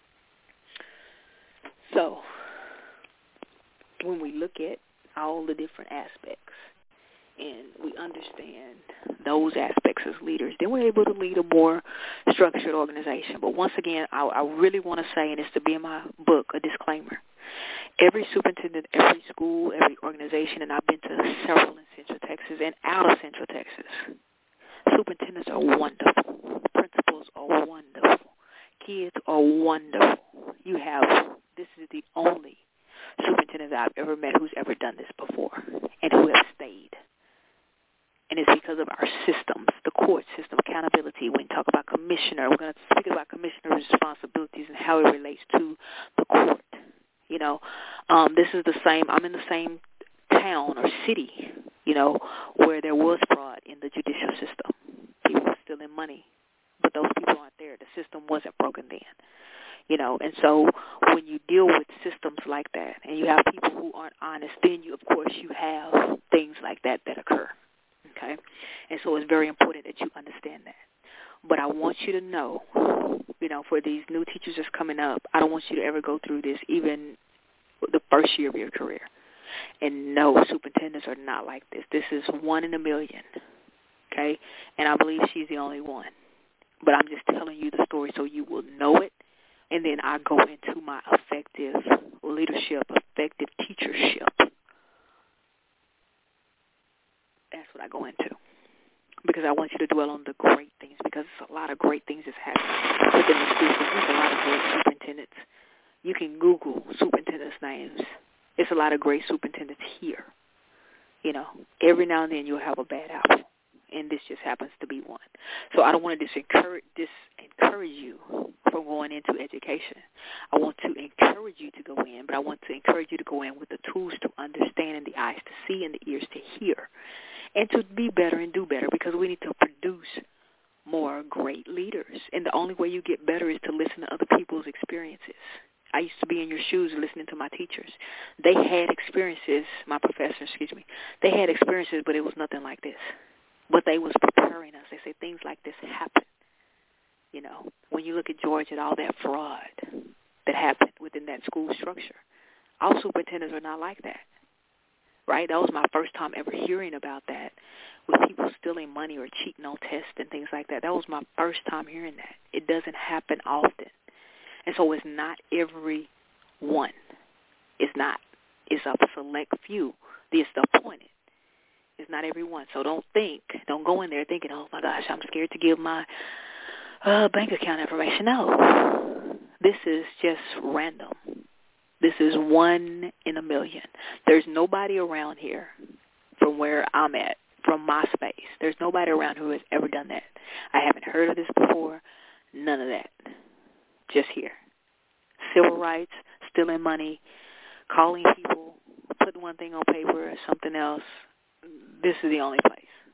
So when we look at all the different aspects and we understand those aspects as leaders, then we're able to lead a more structured organization. But once again, I, I really want to say, and it's to be in my book, a disclaimer. Every superintendent, every school, every organization, and I've been to several in Central Texas and out of Central Texas, superintendents are wonderful. Principals are wonderful. Kids are wonderful. You have, this is the only superintendent I've ever met who's ever done this before and who have stayed. And it's because of our systems, the court system, accountability. When we talk about commissioner, we're going to speak about commissioner's responsibilities and how it relates to the court. You know, um, this is the same, I'm in the same town or city, you know, where there was fraud in the judicial system. People were stealing money, but those people aren't there. The system wasn't broken then, you know. And so when you deal with systems like that and you have people who aren't honest, then you, of course, you have things like that that occur, okay? And so it's very important that you understand that. But I want you to know, you know, for these new teachers that's coming up, I don't want you to ever go through this, even the first year of your career. And no, superintendents are not like this. This is one in a million, okay? And I believe she's the only one. But I'm just telling you the story so you will know it, and then I go into my effective leadership, effective teachership. That's what I go into, because I want you to dwell on the great things, because there's a lot of great things that's happening within the school system. There's a lot of great superintendents. You can Google superintendents' names. It's a lot of great superintendents here. You know, every now and then you'll have a bad apple, and this just happens to be one. So I don't want to disencourage, disencourage you from going into education. I want to encourage you to go in, but I want to encourage you to go in with the tools to understand and the eyes to see and the ears to hear, and to be better and do better, because we need to produce more great leaders. And the only way you get better is to listen to other people's experiences. I used to be in your shoes listening to my teachers. They had experiences, my professors, excuse me. They had experiences, but it was nothing like this. but they was preparing us. They say things like this happen. You know, when you look at Georgia and all that fraud that happened within that school structure, all superintendents are not like that, right? That was my first time ever hearing about that, with people stealing money or cheating on tests and things like that. That was my first time hearing that. It doesn't happen often. And so it's not every one. It's not. It's a select few. It's the appointed. It's not every one. So don't think, don't go in there thinking, oh, my gosh, I'm scared to give my uh, bank account information. No. This is just random. This is one in a million. There's nobody around here from where I'm at, from my space. There's nobody around who has ever done that. I haven't heard of this before. None of that. Just here. Civil rights, stealing money, calling people, putting one thing on paper or something else. This is the only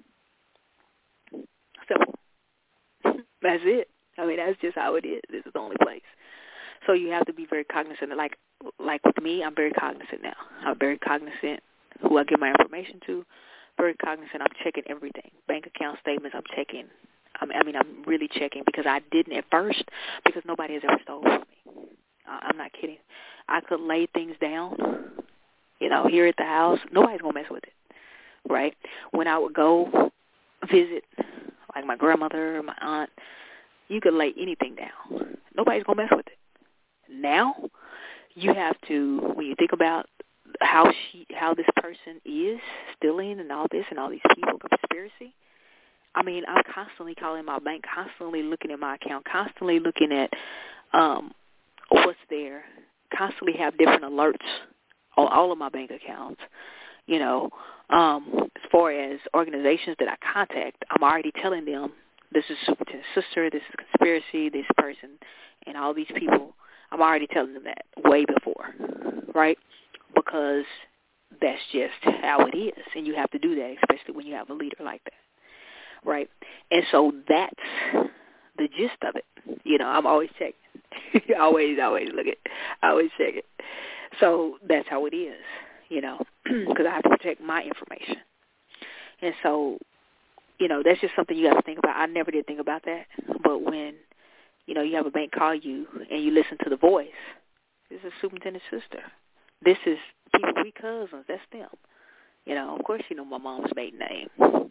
place. Simple. That's it. I mean, that's just how it is. This is the only place. So you have to be very cognizant. Like, like with me, I'm very cognizant now. I'm very cognizant who I give my information to. Very cognizant. I'm checking everything. Bank account statements, I'm checking. I mean, I'm really checking because I didn't at first because nobody has ever stolen from me. I'm not kidding. I could lay things down, you know, here at the house. Nobody's going to mess with it, right? When I would go visit, like my grandmother or my aunt, you could lay anything down. Nobody's going to mess with it. Now, you have to, when you think about how she, how this person is stealing and all this and all these people, conspiracy, I mean, I'm constantly calling my bank, constantly looking at my account, constantly looking at um, what's there, constantly have different alerts on all of my bank accounts. You know, um, as far as organizations that I contact, I'm already telling them this is Superintendent's sister, this is conspiracy, this person, and all these people. I'm already telling them that way before, right? Because that's just how it is, and you have to do that, especially when you have a leader like that. Right, and so that's the gist of it. You know, I'm always checking. always, always look at, I always check it. So that's how it is, you know, because I have to protect my information. And so, you know, that's just something you have to think about. I never did think about that, but when, you know, you have a bank call you and you listen to the voice, this is Superintendent's sister. This is people, we cousins, that's them. You know, of course you know my mom's maiden name.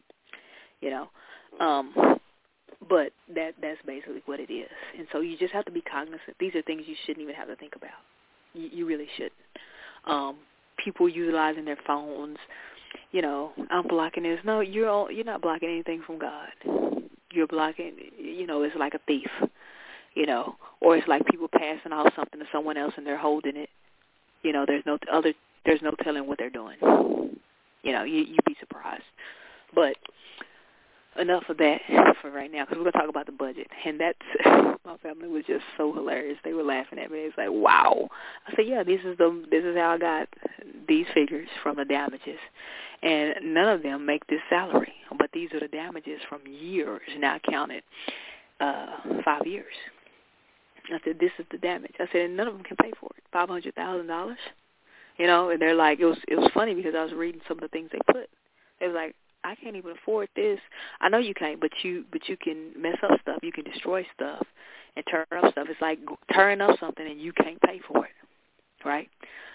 You know, um, but that that's basically what it is. And so you just have to be cognizant. These are things you shouldn't even have to think about. You, you really shouldn't. Um, people utilizing their phones, you know, I'm blocking this. No, you're all, you're not blocking anything from God. You're blocking, you know, it's like a thief, you know, or it's like people passing off something to someone else and they're holding it. You know, there's no other, there's no telling what they're doing. You know, you, you'd be surprised. But enough of that for right now, because we're going to talk about the budget. And that's, my family was just so hilarious. They were laughing at me. It's like, wow. I said, yeah, this is the this is how I got these figures from the damages. And none of them make this salary, but these are the damages from years now counted, uh, five years. I said, this is the damage. I said, and none of them can pay for it, five hundred thousand dollars. You know, and they're like, it was it was funny because I was reading some of the things they put. They were like, I can't even afford this. I know you can't, but you but you can mess up stuff. You can destroy stuff and turn up stuff. It's like turning up something and you can't pay for it, right?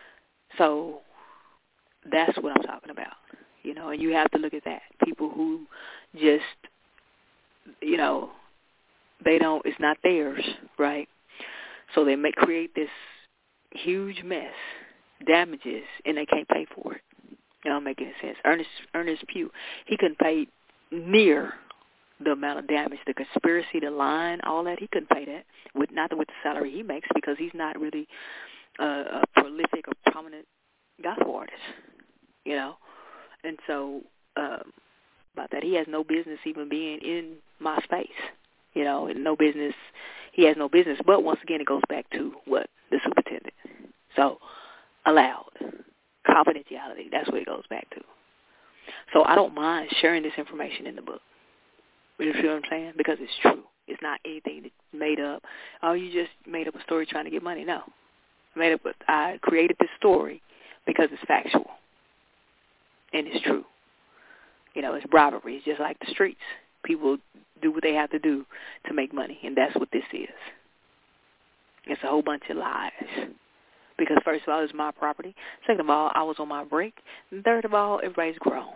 So that's what I'm talking about, you know, and you have to look at that. People who just, you know, they don't, it's not theirs, right? So they may create this huge mess, damages, and they can't pay for it. It don't make any sense. Ernest Ernest Pugh, he couldn't pay near the amount of damage, the conspiracy, the line, all that. He couldn't pay that with not with the salary he makes because he's not really uh, a prolific or prominent gospel artist, you know. And so um, about that, he has no business even being in my space, you know, and no business. He has no business. But once again, it goes back to what the superintendent. So allowed. Confidentiality, that's what it goes back to. So I don't mind sharing this information in the book. You see what I'm saying? Because it's true. It's not anything that's made up. Oh, you just made up a story trying to get money. No. I made up a, I created this story because it's factual. And it's true. You know, it's bribery. It's just like the streets. People do what they have to do to make money, and that's what this is. It's a whole bunch of lies. Because first of all, it's my property. Second of all, I was on my break. And third of all, everybody's grown.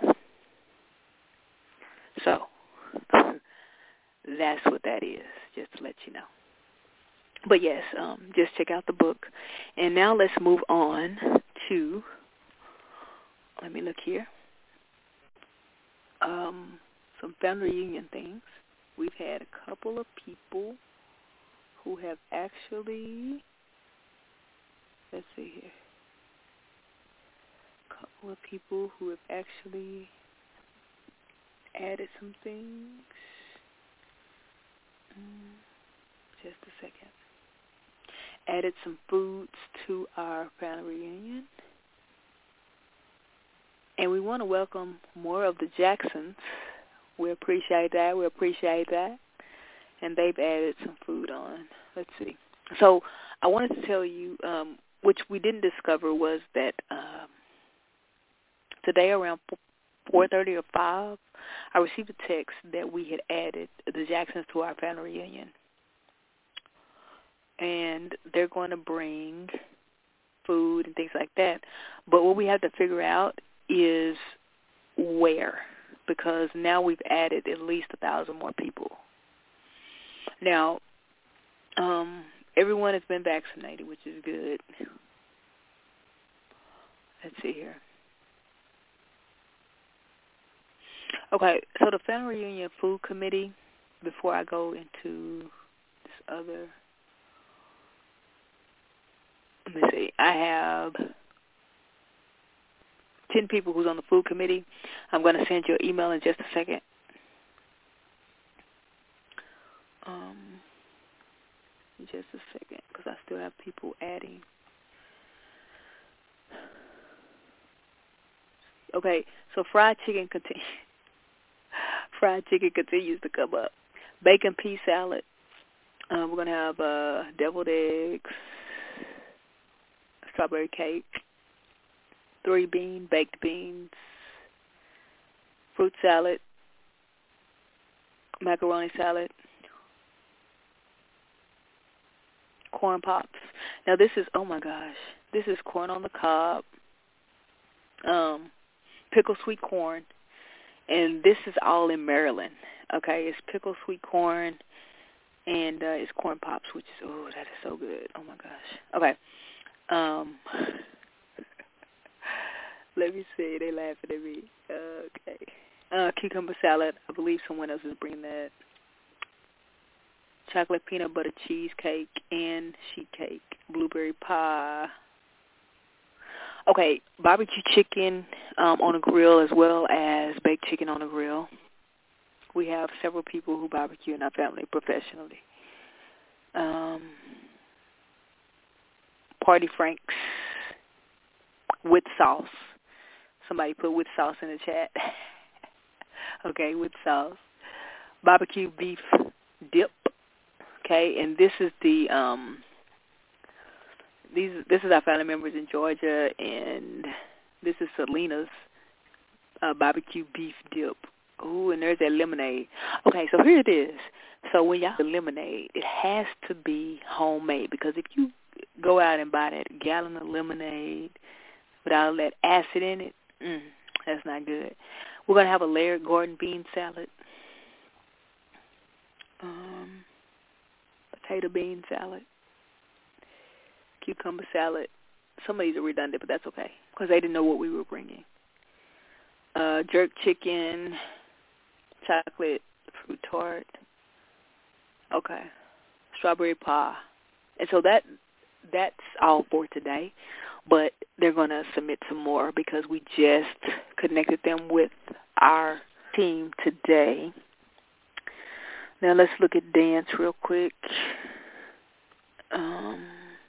So that's what that is, just to let you know. But yes, um, just check out the book. And now let's move on to, let me look here, um, some family reunion things. We've had a couple of people who have actually, let's see here, a couple of people who have actually added some things. Mm, just a second. Added some foods to our family reunion. And we want to welcome more of the Jacksons. We appreciate that. We appreciate that. And they've added some food on. Let's see. So I wanted to tell you, um, which we didn't discover, was that um, today around four thirty or five, I received a text that we had added the Jacksons to our family reunion. And they're going to bring food and things like that. But what we have to figure out is where, because now we've added at least a thousand more people. Now, um, everyone has been vaccinated, which is good. Let's see here. Okay, so the Family Reunion Food Committee, before I go into this other, let me see, I have ten people who's on the food committee. I'm going to send you an email in just a second. Um, just a second, because I still have people adding. Okay, so fried chicken continue. fried chicken continues to come up. Bacon pea salad. Uh, we're going to have uh, deviled eggs, strawberry cake, three bean baked beans, fruit salad, macaroni salad, corn pops. Now this is, oh my gosh, this is corn on the cob, um, pickled sweet corn, and this is all in Maryland. Okay, it's pickled sweet corn, and uh, it's corn pops, which is, oh, that is so good. Oh my gosh. Okay. Um, let me see. They laughing at me. Okay. Uh, cucumber salad. I believe someone else is bringing that. Chocolate peanut butter cheesecake and sheet cake. Blueberry pie. Okay, barbecue chicken um, on a grill as well as baked chicken on a grill. We have several people who barbecue in our family professionally. Um, party franks with sauce. Somebody put with sauce in the chat. Okay, with sauce. Barbecue beef dip. Okay, and this is the um, these this is our family members in Georgia, and this is Selena's uh, barbecue beef dip. Ooh, and there's that lemonade. Okay, so here it is. So when y'all lemonade, it has to be homemade, because if you go out and buy that gallon of lemonade without all that acid in it, mm, that's not good. We're going to have a layered Gordon bean salad, um, potato bean salad, cucumber salad. Some of these are redundant, but that's okay, because they didn't know what we were bringing. Uh, jerk chicken, chocolate fruit tart. Okay. Strawberry pie. And so that that's all for today. But they're going to submit some more because we just connected them with our team today. Now let's look at dance real quick. Um,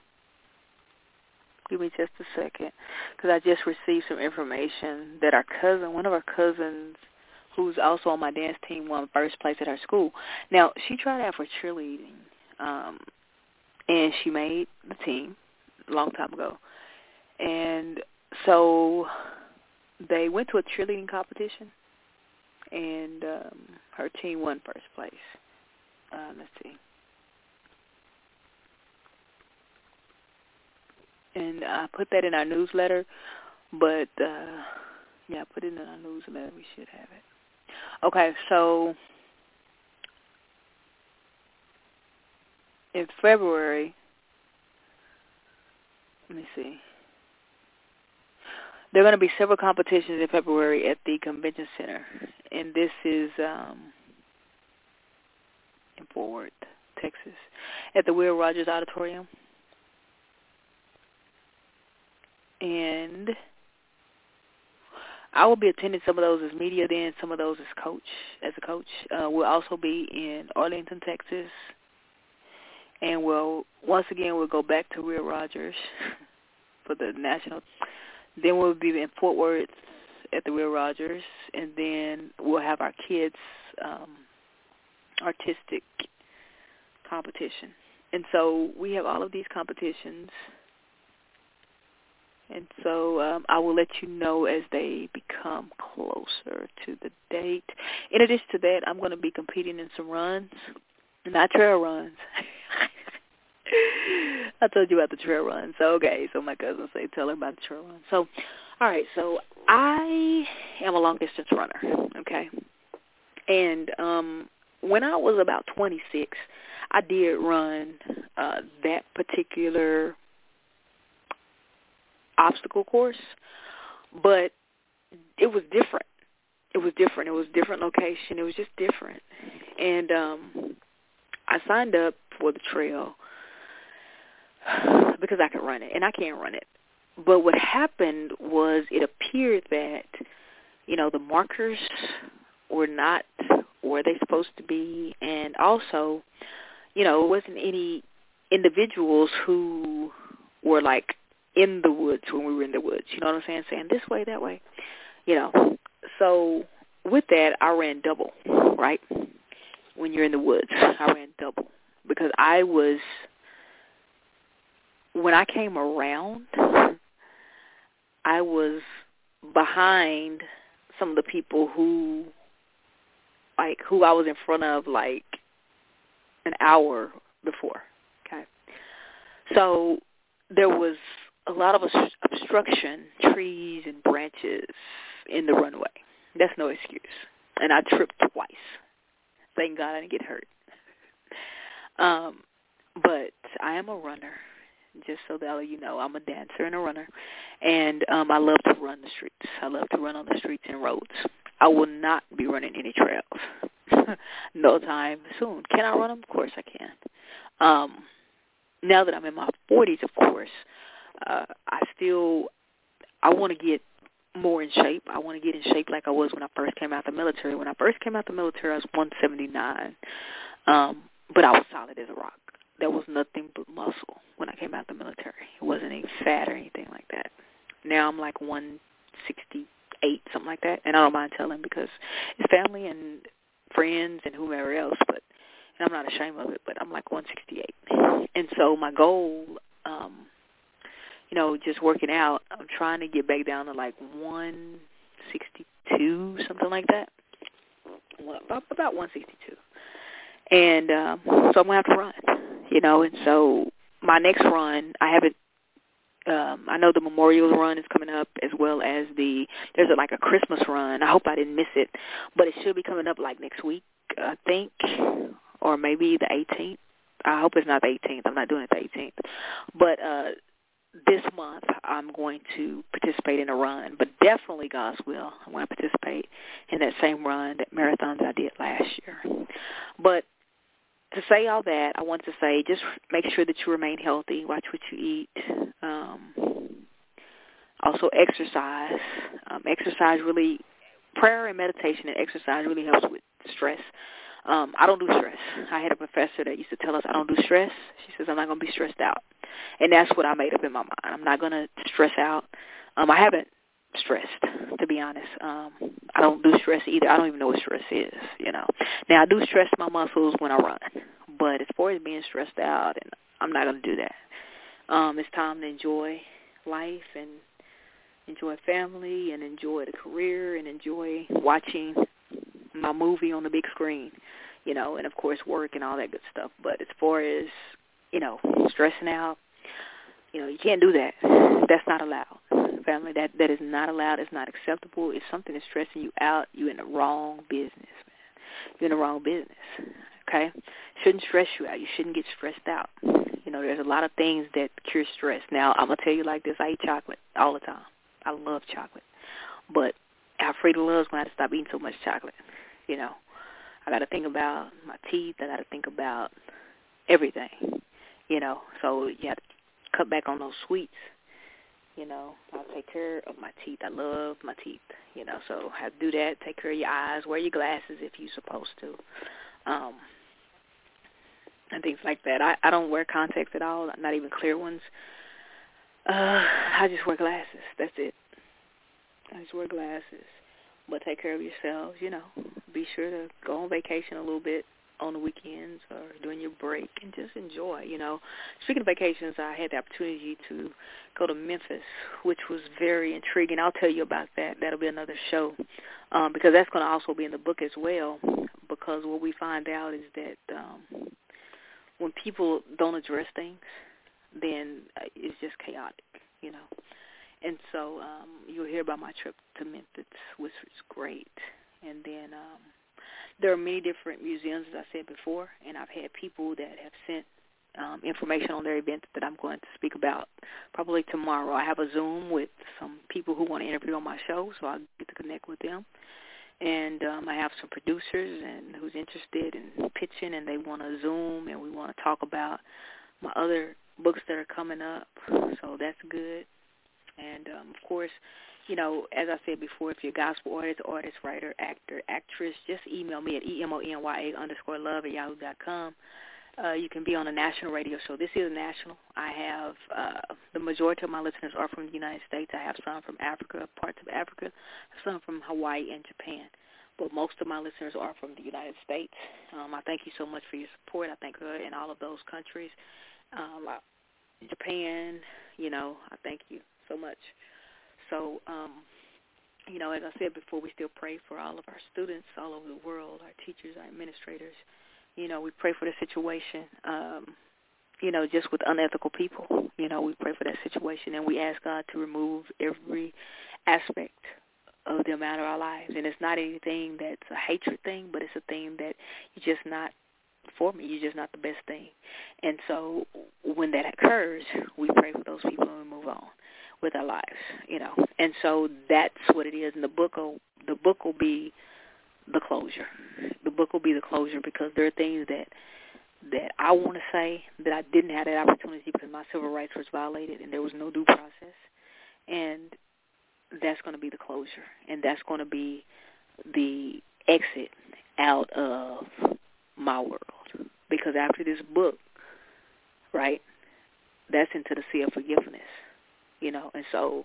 give me just a second, because I just received some information that our cousin, one of our cousins, who's also on my dance team, won first place at her school. Now, she tried out for cheerleading, um, and she made the team a long time ago. And so they went to a cheerleading competition, and um, her team won first place. Uh, let's see. And I put that in our newsletter, but, uh, yeah, put it in our newsletter. We should have it. Okay, so in February, let me see. There are going to be several competitions in February at the Convention Center, and this is um, in Fort Worth, Texas, at the Will Rogers Auditorium. And I will be attending some of those as media then, some of those as coach, as a coach. Uh, we'll also be in Arlington, Texas, and we'll, once again, we'll go back to Will Rogers for the national. Then we'll be in Fort Worth at the Will Rogers, and then we'll have our kids' um, artistic competition. And so we have all of these competitions, and so um, I will let you know as they become closer to the date. In addition to that, I'm going to be competing in some runs, not trail runs. I told you about the trail run. So, okay, so my cousin say, tell her about the trail run. So, all right, so I am a long-distance runner, okay? And um, when I was about twenty-six, I did run uh, that particular obstacle course, but it was different. It was different. It was a different location. It was just different. And um, I signed up for the trail because I could run it, and I can run it. But what happened was it appeared that, you know, the markers were not where they're supposed to be, and also, you know, it wasn't any individuals who were, like, in the woods when we were in the woods. You know what I'm saying? Saying this way, that way. You know, so with that, I ran double, right? When you're in the woods, I ran double because I was, when I came around, I was behind some of the people who, like, who I was in front of, like, an hour before, okay? So there was a lot of obstruction, trees and branches in the runway. That's no excuse. And I tripped twice. Thank God I didn't get hurt. Um, but I am a runner, just so that you know. I'm a dancer and a runner. And um, I love to run the streets. I love to run on the streets and roads. I will not be running any trails no time soon. Can I run them? Of course I can. Um, now that I'm in my forties, of course, uh, I still, I want to get more in shape. I want to get in shape like I was when I first came out the military. When I first came out the military, I was one seventy-nine, um, but I was solid as a rock. There was nothing but muscle when I came out the military. It wasn't any fat or anything like that. Now I'm like one sixty-eight, something like that, and I don't mind telling because it's family and friends and whomever else, but and I'm not ashamed of it, but I'm like one sixty-eight. And so my goal, um, you know, just working out, I'm trying to get back down to like one sixty-two, something like that. Well, about, about one sixty-two. And um, so I'm going to have to run, you know, and so my next run, I haven't, um, I know the Memorial Run is coming up as well as the, there's a, like a Christmas run. I hope I didn't miss it, but it should be coming up like next week, I think, or maybe the eighteenth. I hope it's not the eighteenth. I'm not doing it the eighteenth. But uh, this month I'm going to participate in a run, but definitely, God's will, I'm going to participate in that same run, that marathon that I did last year. But to say all that, I want to say just make sure that you remain healthy, watch what you eat, um, also exercise. Um, exercise really, prayer and meditation and exercise really helps with stress. Um, I don't do stress. I had a professor that used to tell us I don't do stress. She says I'm not going to be stressed out. And that's what I made up in my mind. I'm not going to stress out. Um, I haven't stressed, to be honest. Um, I don't do stress either. I don't even know what stress is, you know. Now, I do stress my muscles when I run. But as far as being stressed out, and I'm not going to do that. Um, it's time to enjoy life and enjoy family and enjoy the career and enjoy watching my movie on the big screen, you know, and, of course, work and all that good stuff. But as far as, you know, stressing out, you know, you can't do that. That's not allowed. Family, that, that is not allowed. It's not acceptable. If something is stressing you out, you're in the wrong business, man. You're in the wrong business, okay? Shouldn't stress you out. You shouldn't get stressed out. You know, there's a lot of things that cure stress. Now, I'm going to tell you like this. I eat chocolate all the time. I love chocolate. But Alfreda Love's going to have to stop eating so much chocolate. You know, I got to think about my teeth. I got to think about everything, you know. So you have to cut back on those sweets. You know, I'll take care of my teeth. I love my teeth, you know, so I have to do that. Take care of your eyes. Wear your glasses if you're supposed to, um, and things like that. I, I don't wear contacts at all, not even clear ones. Uh, I just wear glasses. That's it. I just wear glasses. But take care of yourselves, you know. Be sure to go on vacation a little bit on the weekends or during your break and just enjoy, you know. Speaking of vacations, I had the opportunity to go to Memphis, which was very intriguing. I'll tell you about that. That'll be another show um, because that's going to also be in the book as well, because what we find out is that um, when people don't address things, then uh, it's just chaotic, you know. And so um, you'll hear about my trip to Memphis, which was great. And then um, there are many different museums, as I said before, and I've had people that have sent um, information on their event that I'm going to speak about probably tomorrow. I have a Zoom with some people who want to interview on my show, so I'll get to connect with them. And um, I have some producers and who's interested in pitching, and they want to Zoom, and we want to talk about my other books that are coming up, so that's good. And, um, of course, you know, as I said before, if you're a gospel artist, artist, writer, actor, actress, just email me at E-M-O-N-Y-A underscore love at yahoo dot com. Uh, you can be on a national radio show. This is national. I have uh, the majority of my listeners are from the United States. I have some from Africa, parts of Africa, some from Hawaii and Japan. But most of my listeners are from the United States. Um, I thank you so much for your support. I thank her in all of those countries. Um, Japan, you know, I thank you so much. So, um, you know, as I said before, we still pray for all of our students all over the world, our teachers, our administrators. You know, we pray for the situation, um, you know, just with unethical people. You know, we pray for that situation, and we ask God to remove every aspect of them out of our lives. And it's not anything that's a hatred thing, but it's a thing that you're just not for me. You're just not the best thing. And so when that occurs, we pray for those people and we move on with our lives, you know. And so that's what it is. And the book will, the book will be the closure. The book will be the closure because there are things that that I want to say that I didn't have that opportunity because my civil rights was violated and there was no due process. And that's going to be the closure. And that's going to be the exit out of my world. Because after this book, right, that's into the sea of forgiveness. You know, and so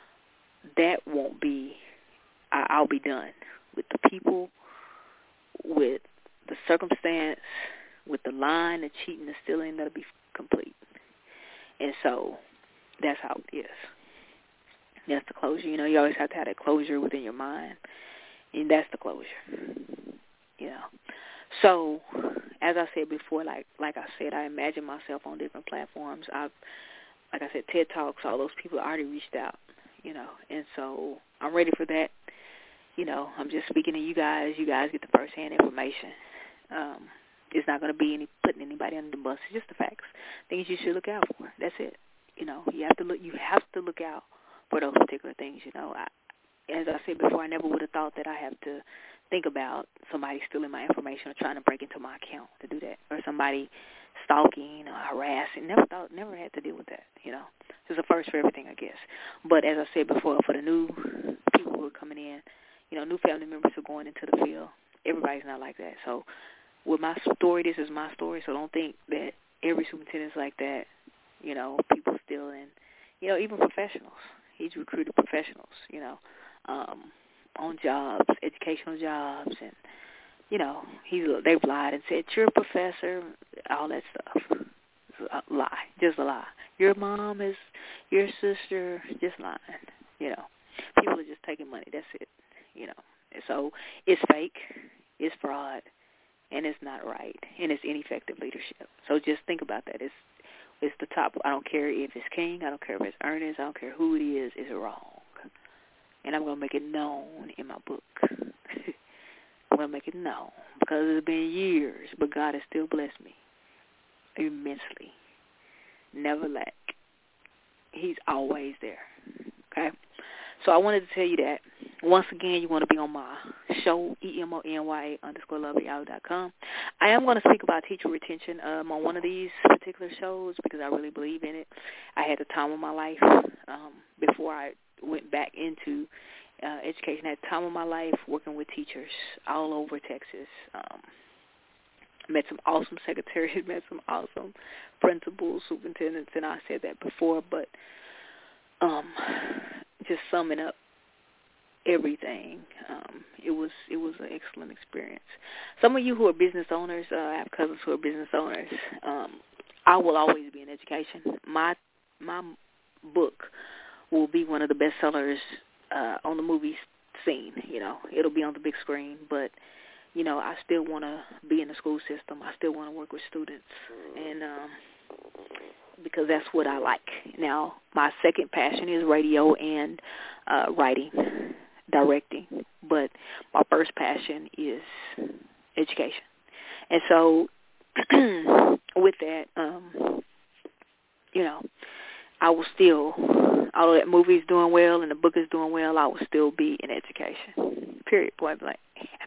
that won't be, I, I'll be done with the people, with the circumstance, with the lying, the cheating, the stealing. That'll be complete. And so that's how it is. That's the closure. You know, you always have to have that closure within your mind, and that's the closure. You know. So, as I said before, like like I said, I imagine myself on different platforms. I've Like I said, TED Talks, all those people already reached out, you know, and so I'm ready for that. You know, I'm just speaking to you guys. You guys get the first-hand information. Um, it's not going to be any putting anybody under the bus. It's just the facts, things you should look out for. That's it. You know, you have to look. You have to look out for those particular things. You know, I, as I said before, I never would have thought that I have to think about somebody stealing my information or trying to break into my account to do that, or somebody stalking or harassing. Never thought, never had to deal with that, you know. It's a first for everything, I guess. But as I said before, for the new people who are coming in, you know, new family members who are going into the field, everybody's not like that. So with my story, this is my story, so don't think that every superintendent's like that, you know, people stealing, you know, even professionals. He's recruited professionals, you know, um, on jobs, educational jobs, and you know, he's, they've lied and said, you're a professor, all that stuff. It's a lie, just a lie. Your mom is your sister, just lying, you know. People are just taking money, that's it, you know. And so it's fake, It's fraud, and it's not right, and it's ineffective leadership. So just think about that. It's it's the top. I don't care if it's King. I don't care if it's Ernest. I don't care who it is. It's wrong, and I'm going to make it known in my book. I'm going to make it known because it's been years, but God has still blessed me immensely. Never lack. He's always there, okay? So I wanted to tell you that. Once again, you want to be on my show, E M O N Y A underscore love at yahoo dot com. I am going to speak about teacher retention um, on one of these particular shows because I really believe in it. I had the time of my life um, before I went back into uh, education. I had the time of my life working with teachers all over Texas. Um, met some awesome secretaries, met some awesome principals, superintendents, and I said that before, but um, just summing up everything, um, it was it was an excellent experience. Some of you who are business owners, uh, I have cousins who are business owners. Um, I will always be in education. My my book will be one of the best sellers uh, on the movie scene. You know, it'll be on the big screen, but you know, I still want to be in the school system. I still want to work with students, and um, because that's what I like. Now, my second passion is radio and uh, writing, directing, but my first passion is education. And so with that, um, you know, I will still, although that movie is doing well and the book is doing well, I will still be in education, period, point blank.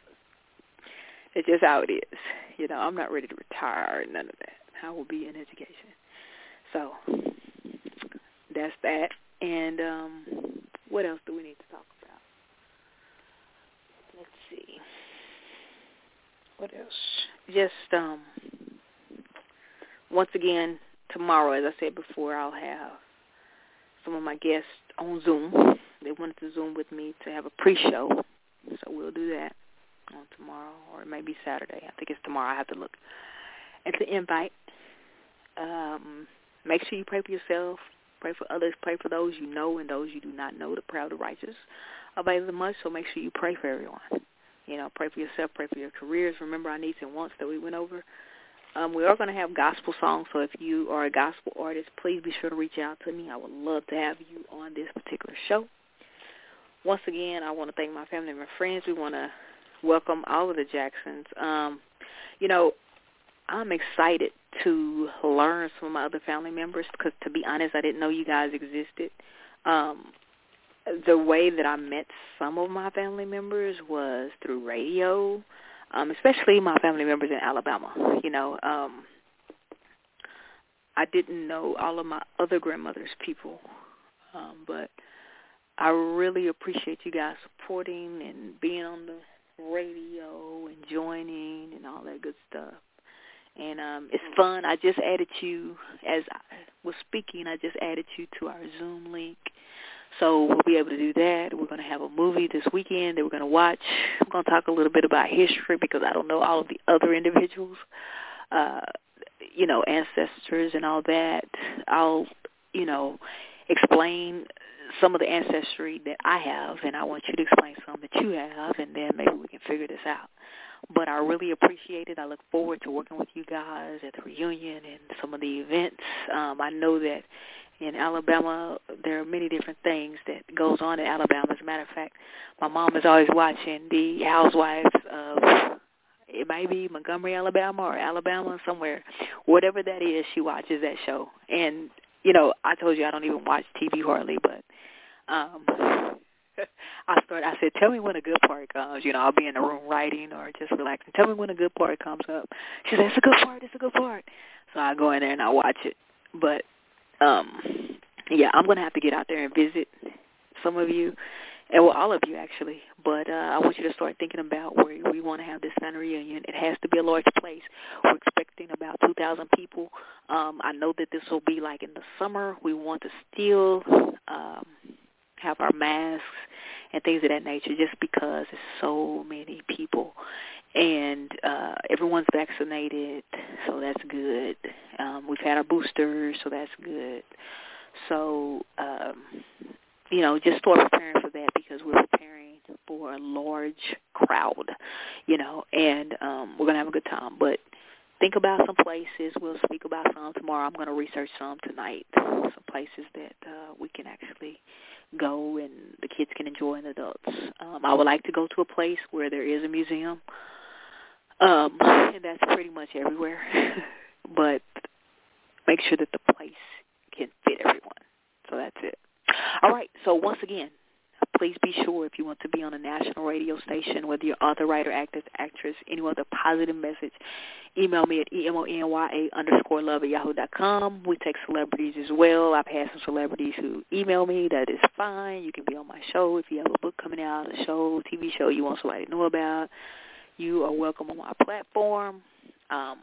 It's just how it is. You know, I'm not ready to retire, none of that. I will be in education. So that's that. And um, what else do we need to talk about? Let's see. What else? Just um, once again, tomorrow, as I said before, I'll have some of my guests on Zoom. They wanted to Zoom with me to have a pre-show, so we'll do that on tomorrow, or it may be Saturday. I think it's tomorrow. I have to look at the invite. Um, make sure you pray for yourself, pray for others, pray for those you know and those you do not know. The prayer of the righteous availeth much, so make sure you pray for everyone. You know, pray for yourself, pray for your careers. Remember our needs and wants that we went over. Um, we are going to have gospel songs, so if you are a gospel artist, please be sure to reach out to me. I would love to have you on this particular show. Once again, I want to thank my family and my friends. We want to welcome all of the Jacksons. Um, you know, I'm excited to learn some of my other family members because, to be honest, I didn't know you guys existed. Um, the way that I met some of my family members was through radio, um, especially my family members in Alabama. You know, um, I didn't know all of my other grandmother's people, um, but I really appreciate you guys supporting and being on the radio and joining and all that good stuff. And um, it's fun. I just added you, as I was speaking, I just added you to our Zoom link. So we'll be able to do that. We're going to have a movie this weekend that we're going to watch. I'm going to talk a little bit about history because I don't know all of the other individuals, uh, you know, ancestors and all that. I'll, you know, explain some of the ancestry that I have, and I want you to explain some that you have, and then maybe we can figure this out. But I really appreciate it. I look forward to working with you guys at the reunion and some of the events. Um, I know that in Alabama there are many different things that goes on in Alabama. As a matter of fact, my mom is always watching the Housewives of, it may be Montgomery, Alabama, or Alabama, somewhere. Whatever that is, she watches that show. And, you know, I told you I don't even watch T V hardly, but um, I started, I said, tell me when a good part comes. You know, I'll be in the room writing or just relaxing. Tell me when a good part comes up. She said, it's a good part, it's a good part. So I go in there and I watch it. But, um, yeah, I'm going to have to get out there and visit some of you, and well, all of you actually. But uh, I want you to start thinking about where we want to have this family reunion. It has to be a large place. We're expecting about two thousand people. Um, I know that this will be like in the summer. We want to still um, have our masks and things of that nature just because there's so many people. And uh, everyone's vaccinated, so that's good. Um, we've had our boosters, so that's good. So um, you know, just start preparing for that because we're preparing for a large crowd, you know, and um, we're going to have a good time. But think about some places. We'll speak about some tomorrow. I'm going to research some tonight, some places that uh, we can actually go and the kids can enjoy and adults. Um, I would like to go to a place where there is a museum, um, and that's pretty much everywhere. But make sure that the place can fit everyone. So that's it. All right, so once again, please be sure if you want to be on a national radio station, whether you're author, writer, actor, actress, any other positive message, email me at E-M-O-N-Y-A underscore love at yahoo dot com. We take celebrities as well. I've had some celebrities who email me. That is fine. You can be on my show if you have a book coming out, a show, T V show you want somebody to know about. You are welcome on my platform. Um,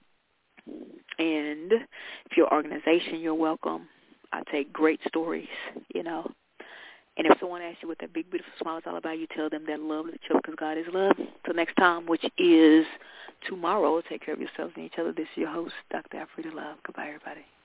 and if you're an organization, you're welcome. I take great stories, you know. And if someone asks you what that big, beautiful smile is all about, you tell them that love is the truth because God is love. Until next time, which is tomorrow, take care of yourselves and each other. This is your host, Doctor Alfreda Love. Goodbye, everybody.